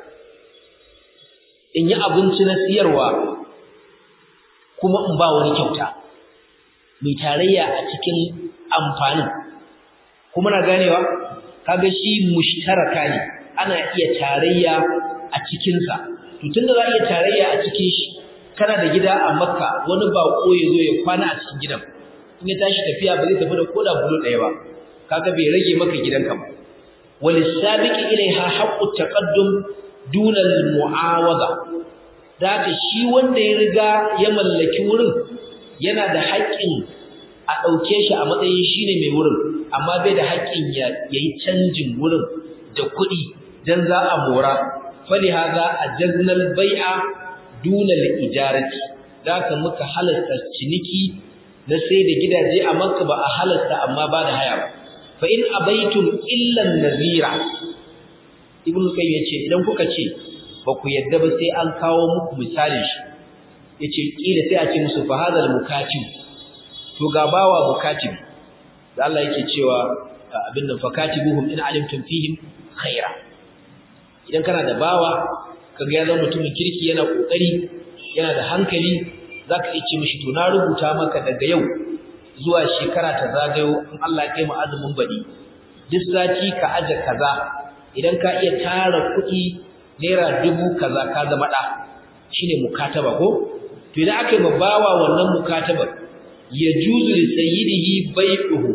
in yi abinci na siyarwa kuma in ba wani kyauta mai tarayya a cikin amfanin kuma na ganewa kaga shi mushtaraka ne ana iya tarayya a cikinsa to tunda za a iya tarayya a cikin shi kana da gida a Makka wani bako ya zo ya kwana a cikin gidan in ya tashi tafiya ba zai tafi da koda bulo ɗaya ba kaga bai rage maka gidanka ba walisabiqi ilaiha haqqu taqaddum duna almu'awada daga shi wanda ya riga ya mallaki wurin yana da haƙƙin a dauke shi a matsayin shine mai wurin amma bai da haƙƙin ya yayi canjin wurin da kuɗi dan za a mora fali haza ajaznal bai'a duna al-ijarati zaka muka halasta ciniki na sai da gidaje a Makka ba a halasta amma ba da haya ba fa in abaitum illa an-nazira ibnu qayyim yace idan kuka ce ba ku yadda ba sai an kawo muku misalin shi yace kila sai a ce musu fa hadal mukatib to ga bawa mukatib da Allah yake cewa abin nan fakatibuhum in alimtum fihim khaira idan kana da bawa kaga ya zama mutumin kirki yana kokari yana da hankali zaka iya ce mishi to na rubuta maka daga yau zuwa shekara ta zagayo in Allah ya kai mu azumin badi duk sati ka aje kaza idan ka iya tara kuɗi naira dubu kaza ka zama da shine mukataba ko to idan aka yi bawa wannan mukataba ya juzu li sayyidihi bai'uhu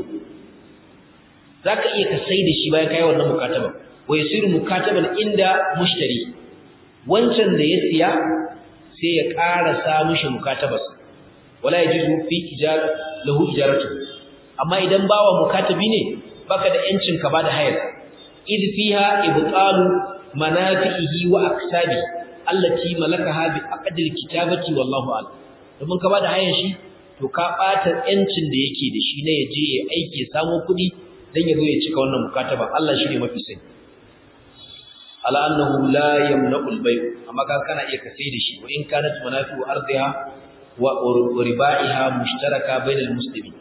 zaka iya ka sai da shi bayan kai wannan mukataba wa yasiru mukataban inda mushtari wancan da ya siya sai ya ƙara sa mishi mukatabarsa wala yajuzu fi ijar lahu ijaratu amma idan bawa mukatabi ne baka da yancin ka bada hayar id fiha ibtalu manafihi wa aksabi allati malakaha bi aqdil kitabati wallahu a'lam domin ka bada hayar shi to ka bata yancin da yake da shi ne yaje ya aike samu kuɗi dan yazo ya cika wannan mukataba Allah shine mafi sani ala annahu la yamna'u al-bay' amma ka kana iya ka sai da shi wa in kanat manafi'u ardiha wa riba'iha mushtaraka bayna al-muslimin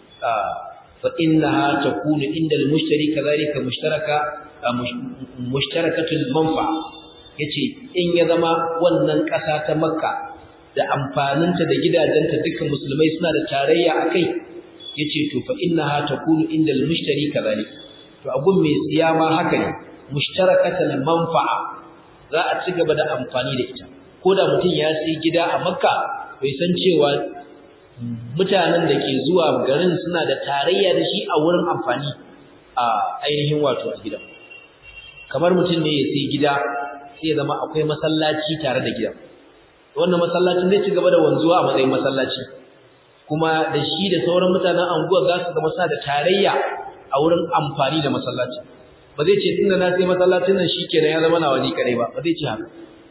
fa innaha takunu inda al-mushtari kadhalika mushtaraka mushtarakatul manfa'a yace in ya zama wannan ƙasa ta Makka da amfaninta da gidajenta dukkan musulmai suna da tarayya akai yace to fa innaha takunu inda al-mushtari kadhalika to abun mai siya ma haka ne mushtarakatul manfa'a za a ci gaba da amfani da ita koda mutum ya sai gida a Makka bai san cewa mutanen da ke zuwa garin suna da tarayya da shi a wurin amfani a ainihin wato a gidan kamar mutum ne ya sai gida sai ya zama akwai masallaci tare da gidan wannan masallacin zai ci gaba da wanzuwa a matsayin masallaci kuma da shi da sauran mutanen anguwar za su zama sa da tarayya a wurin amfani da masallaci ba zai ce tunda na sai masallacin nan shikenan ya zama nawa ni kare ba ba zai ce haka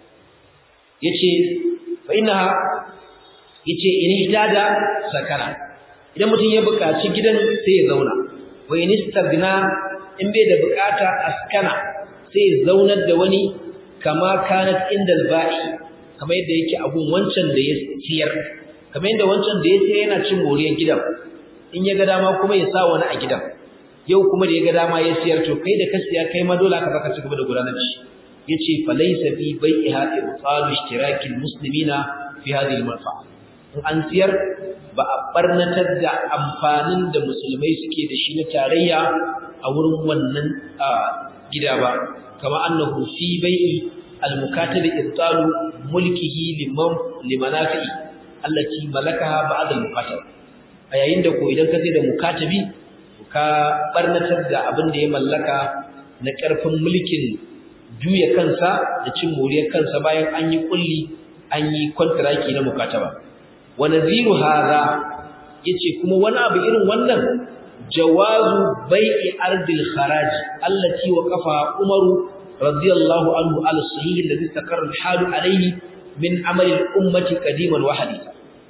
yace fa innaha yace in ihtada sakara idan mutum ya buƙaci gidan sai ya zauna wa in istagna in bai da buƙata askana sai ya zaunar da wani kama kanat indal ba'i kamar yadda yake abun wancan da ya siyar kamar yadda wancan da ya siyar yana cin moriyar gidan in ya ga dama kuma ya sa wani a gidan yau kuma da ya ga dama ya siyar to kai da ka siya kai ma dole ka baka cigaba da gudanar shi yace fa laysa fi bai'iha ibtalu ishtiraki almuslimina fi hadhihi almanfa'a in an siyar ba a barnatar da amfanin da musulmai suke da shi na tarayya a wurin wannan gida ba kama annahu fi bai'i almukatabi ibtalu mulkihi liman limanafi'i allati malakaha ba'da almukatab a yayin da ko idan ka sai da mukatabi ka barnatar da abin da ya mallaka na ƙarfin mulkin juya kansa da cin moriyar kansa bayan an yi kulli an yi kontraki na mukataba wa naziru hadha yace kuma wani abu irin wannan jawazu bai'i ardil kharaj allati waqafa umaru radiyallahu anhu ala sahih alladhi istaqarra al-hal alayhi min amali al-ummati qadiman wa haditha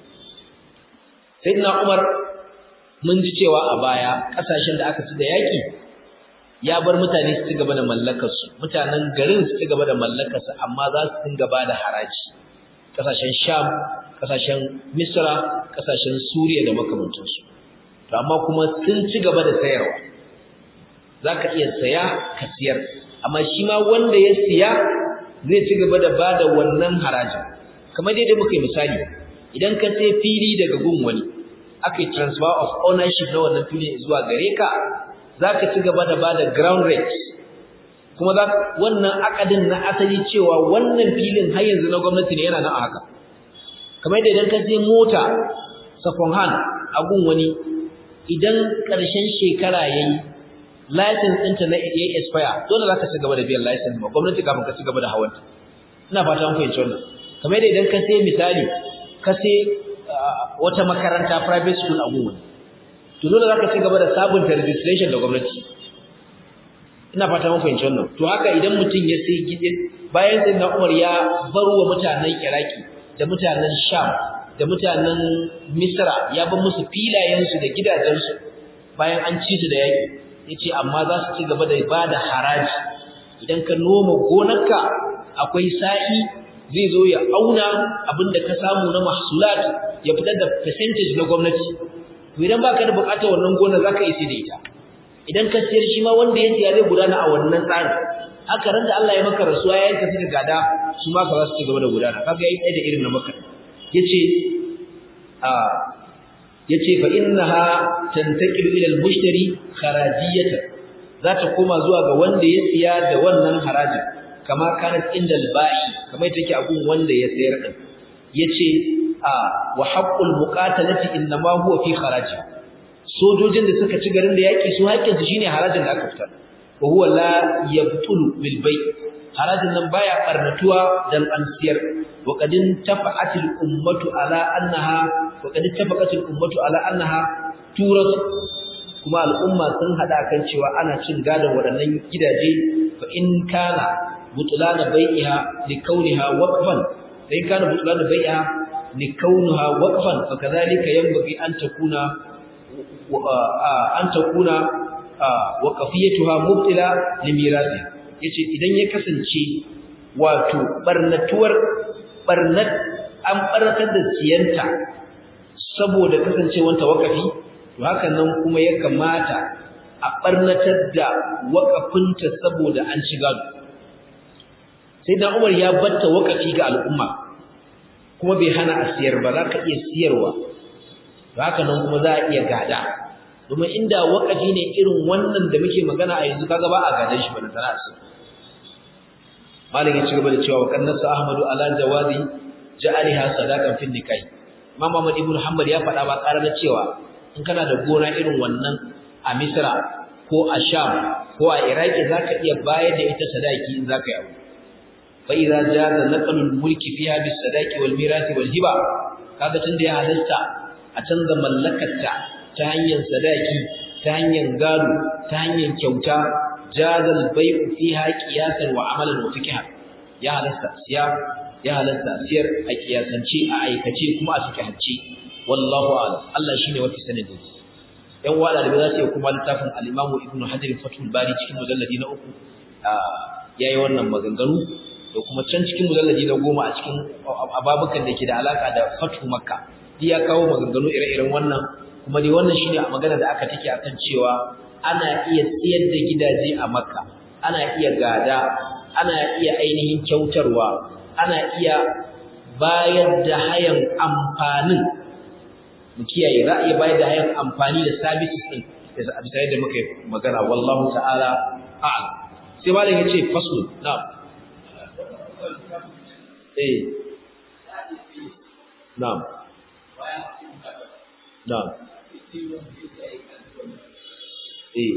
sayyidina umar mun ji cewa a baya kasashen da aka ci da yaki ya bar mutane su ci gaba da mallakar su mutanen garin su ci gaba da mallakar su amma za su dinga ba da haraji kasashen Sham kasashen Misra kasashen Suriya da makamantan su to amma kuma sun ci gaba da sayarwa zaka iya saya ka siyar amma shi ma wanda ya siya zai ci gaba da bada wannan haraji kamar dai da muka yi misali idan ka sai fili daga gun wani aka yi transfer of ownership na wannan filin zuwa gare ka za ka ci gaba da bada ground rate kuma za wannan akadin na asali cewa wannan filin har yanzu na gwamnati ne yana nan a haka kamar da idan ka je mota second hand a gun wani idan ƙarshen shekara yayi license ɗinta na ya expire dole za ka ci gaba da biyan license ba gwamnati kafin ka ci gaba da hawanta ina fata mun fahimci wannan kamar da idan ka sai misali ka sai wata makaranta private school a gun wani to dole za ka ci gaba da sabunta registration da gwamnati ina fata mun fahimci wannan to haka idan mutum ya sai gida bayan sayyidina Umar ya barwa mutanen Iraki da mutanen Sham da mutanen Misra ya bar musu filayensu da gidajensu bayan an ci su da yaki yace amma za su ci gaba da bada haraji idan ka noma gonarka akwai sa'i zai zo ya auna abinda ka samu na mahsulat ya fitar da percentage na gwamnati to idan baka da bukatar wannan gona zaka yi sai da ita idan ka sayar shi ma wanda ya siya zai gudana a wannan tsarin haka ran da Allah ya maka rasuwa yayin ka suka gada su ma ka za su ci gaba da gudana kaga yayi da irin na maka yace a yace fa innaha tantaqilu ila al-mushtari kharajiyatan za ta koma zuwa ga wanda ya siya da wannan harajin kama kanat inda al-ba'i kamar take a gun wanda ya sayar din yace a wa haqqul muqatalati inma huwa fi kharaji sojojin da suka ci garin da yaki su haƙƙin su shine harajin da aka fitar wa huwa la yabtulu bil bay harajin nan baya barnatuwa dan an siyar wa qadin tafa'atil ummatu ala annaha wa qad tafaqatil ummatu ala annaha turas kuma al'umma sun hada kan cewa ana cin gadon waɗannan gidaje fa in kana butulana bai'iha li kauniha waqfan fa in kana butulana bai'iha li kauniha waqfan fa kadhalika yanbaghi an takuna an takuna waqafiyatuha mubtila li mirasi yace idan ya kasance wato barnatuwar barnat an barnatar da siyanta saboda kasancewanta waqafi to hakan nan kuma ya kamata a barnatar da waqafinta saboda an shiga sai dan Umar ya batta waqafi ga al'umma kuma bai hana a siyar ba za ka iya siyarwa to haka nan kuma za a iya gada domin inda waqafi ne irin wannan da muke magana a yanzu kaga ba a gadan shi bane tana asiri malin ya ci gaba da cewa wa kannasa ahmadu ala jawazi ja'aliha sadaqan fi nikah imam Ahmad ibn Hanbal ya faɗa ba ƙarar cewa in kana da gona irin wannan a Misra ko a Sham ko a Iraki zaka iya bayar da ita sadaki in zaka yi aure fa idza jaza naqlul mulki fiha bis sadaqi wal mirasi wal hiba kaga tunda ya halasta a canza mallakarta ta hanyar sadaki ta hanyar gado ta hanyar kyauta jazal bai'u fiha qiyasan wa amalan wa fiqha ya halasta siya ya halasta siyar a kiyasance a aikace kuma a fiqhance wallahu a'lam Allah shine wata sanadin yan wala da za su yi kuma littafin al-Imam Ibn Hajar Fathul Bari cikin mujalladi na uku yayi wannan maganganu da kuma can cikin mujalladi na goma a cikin ababukan da ke da alaka da Fathu Makka duk ya kawo maganganu ire-iren wannan kuma dai wannan shine a magana da aka take akan cewa ana iya siyar da gidaje a Makka ana iya gada ana iya ainihin kyautarwa ana iya bayar da hayan amfanin mu kiyaye za a iya bayar da hayan amfani da services din da bisa yadda muka magana wallahu ta'ala a'lam sai malam yace fasl na'am eh na'am na'am eh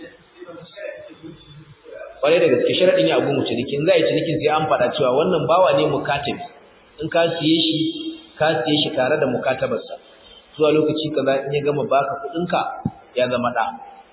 kwarai da gaske sharadin ya abu mu cinikin za a yi cinikin sai an faɗa cewa wannan bawa ne mukatabi in ka siye shi ka siye shi tare da mukatabarsa zuwa lokaci kaza in ya gama baka kuɗinka ya zama ɗa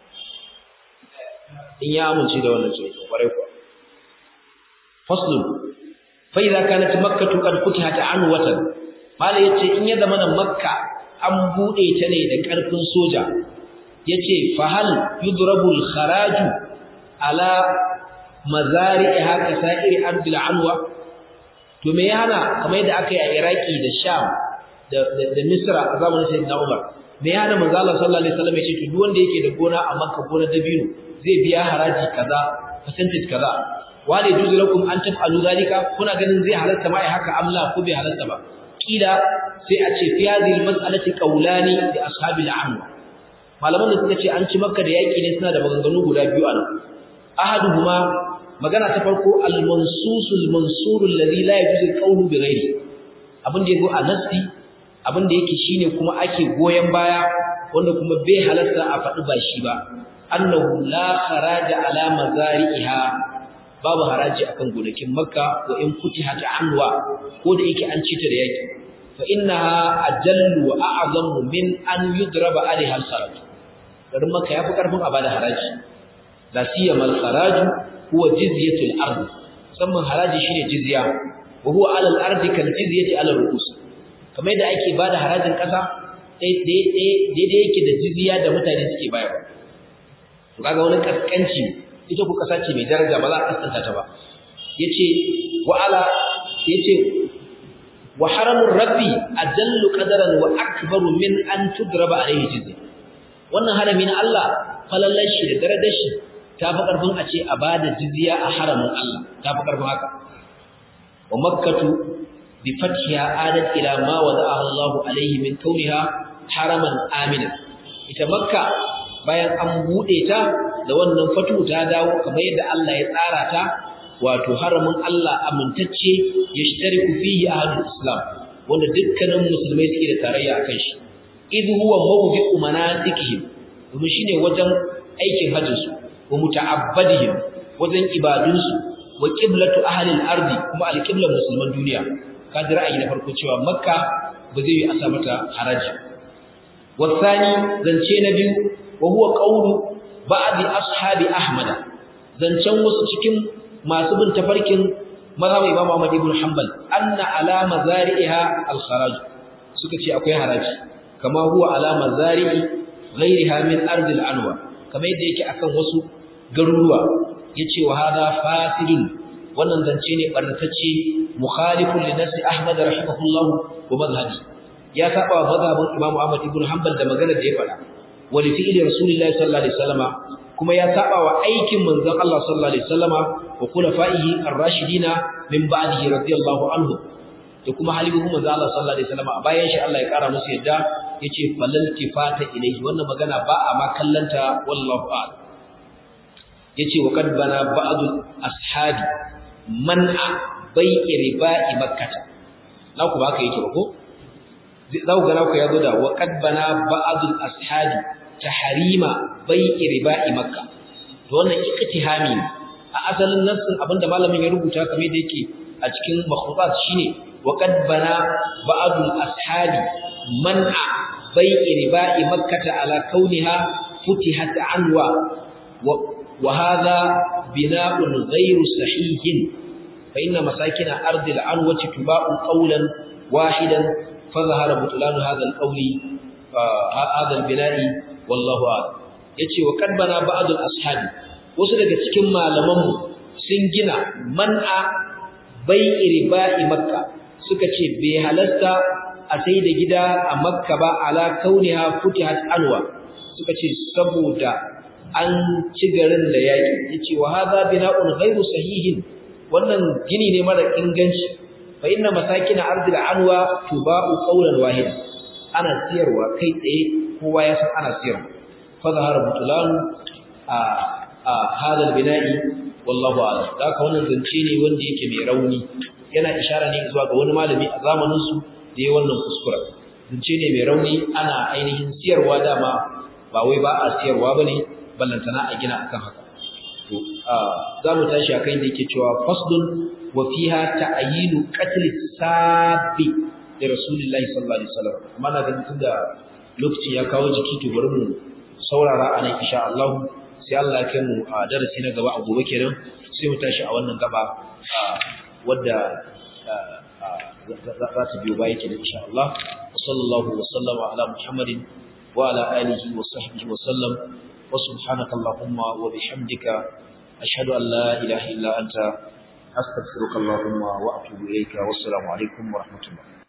in ya amince da wannan cinikin kwarai kuwa faslun fa idza kanat makkatu qad futihat anwatan mala yace in ya zama nan makka an bude ta ne da karfin soja yace fa hal yudrabu al kharaju ala mazari'iha kasairi ardil anwa to me yana kamar yadda aka yi a Iraki da Sham da da Misra a zamanin Sayyidina Umar me yana manzo Allah sallallahu alaihi wasallam yace to duk wanda yake da gona a Makka gona dabino zai biya haraji kaza percentage kaza wale juzu lakum an taf'alu zalika kuna ganin zai halarta mai haka amla ko bai halarta ba kila sai a ce fi hadhihi almas'alati qawlani li ashabil anwa malaman da suka ce an ci Makka da yaki ne suna da maganganu guda biyu a nan ahaduhuma magana ta farko al-mansusul mansur alladhi la yajuzu al-qawlu bighayri abin da yazo a nasi abin da yake shine kuma ake goyen baya wanda kuma bai halarta a faɗi ba shi ba annahu la kharaja ala mazari'iha babu haraji akan gonakin Makka wa in futihat anwa ko da yake an cita da yaki fa innaha ajallu wa a'zamu min an yudraba alaiha al-kharaj garin Makka yafi karfin a bada haraji la siyama al-kharaj huwa jizyatul ard musamman haraji shine jizya wa huwa ala al-ard kal jizyati ala al-ru'us kamar yadda ake bada harajin kasa daidai yake da jizya da mutane suke bayarwa to kaga wani kaskanci ita ku kasa ce mai daraja ba za a kaskanta ta ba yace wa ala yace wa haramur rabbi ajallu qadaran wa akbaru min an tudraba alayhi jizya wannan harami na Allah falallan shi da darajar shi tafi karfin a ce a bada jizya a haramin Allah tafi karfin haka wa makkatu bi fathiha adat ila ma wada'ahu Allah alayhi min kauniha haraman amina ita makka bayan an bude ta da wannan fatu ta dawo kamar yadda Allah ya tsara ta wato haramin Allah amintacce yashtariku fihi ahlul islam wanda dukkanin musulmai suke da tarayya akan shi idh huwa mawdi'u manasikihim kuma shine wajen aikin hajjin su wa muta'abbadihim wajen ibadun su wa qiblatu ahli al-ardi kuma al-qiblan musulman duniya kaji ra'ayi na farko cewa makka ba zai yi asa mata haraji wasani zance na biyu wa huwa qawlu ba'di ashabi ahmad zancen wasu cikin masu bin tafarkin mazhab Imam Ahmad ibn Hanbal anna ala mazari'iha al-kharaj suka ce akwai haraji kama huwa ala mazari'i ghayriha min ard al-anwa kama yadda yake akan wasu garuruwa yace wa hada fasidun wannan zance ne barnatacce mukhalifun li nasi Ahmad rahimahullah wa mazhabi ya saba mazhabin Imam Ahmad ibn Hanbal da magana da ya faɗa wa li fi'li Rasulullahi sallallahu alaihi wasallama kuma ya saba wa aikin manzon Allah sallallahu alaihi wasallama wa khulafaihi ar-rashidina min ba'dihi radiyallahu anhu da kuma halibu manzon Allah sallallahu alaihi wasallama a bayan shi Allah ya kara musu yadda yace falal tifata ilayhi wannan magana ba a ma kallanta wallahu a'lam yace wa kad bana ba'd ashabi man'a bai'i riba'i makkah na ku ba ka yake ba ko zau ga nauka yazo da wa kad bana ba'd ashabi tahrima bai'i riba'i makkah to wannan iktihami a asalin nassin abinda malamin ya rubuta kamar da yake a cikin makhluqat shine wa qad bana ba'd al-ashabi man'a bai'i riba'i makkah ala kauniha futihat anwa wa hadha bina'un ghayru sahihin fa inna masakin ardi al-anwati tuba'u qawlan wahidan fa zahara butlan hadha al-qawli hadha al-bina'i wallahu a'lam yace wa kad bana ba'd al-ashabi wasu daga cikin malaman mu sun gina man'a bai'i riba'i makka suka ce bai halasta a sai da gida a makka ba ala kauniha futihat anwa suka ce saboda an ci garin da yaki yace wa hadha bina'un ghayru sahihin wannan gini ne mara inganci fa inna masakin ardil anwa tuba'u qawlan wahida ana siyarwa kai tsaye kowa ya san ana siyarwa fa zahara butulan a a hadal bina'i wallahu a'lam haka wannan zance ne wanda yake mai rauni yana ishara ne zuwa ga wani malami a zamanin su da yayin wannan kuskura zance ne mai rauni ana ainihin siyarwa dama ba wai ba a siyarwa bane ballantana a gina akan haka to za mu tashi akan da yake cewa faslun wa fiha ta'yinu qatl sabi da rasulullahi sallallahu alaihi wasallam amma na ganin tunda lokaci ya kawo jiki to bari mu saurara anan insha Allah sai Allah ya kai mu a darasi na gaba a gobe kenan sai mu tashi a wannan gaba wadda za ta biyo baya kenan insha Allah sallallahu wa sallama ala muhammadin wa ala alihi wa sahbihi wa sallam wa subhanaka allahumma wa bihamdika ashhadu an la ilaha illa anta astaghfiruka allahumma wa atubu ilayka wassalamu alaikum wa rahmatullah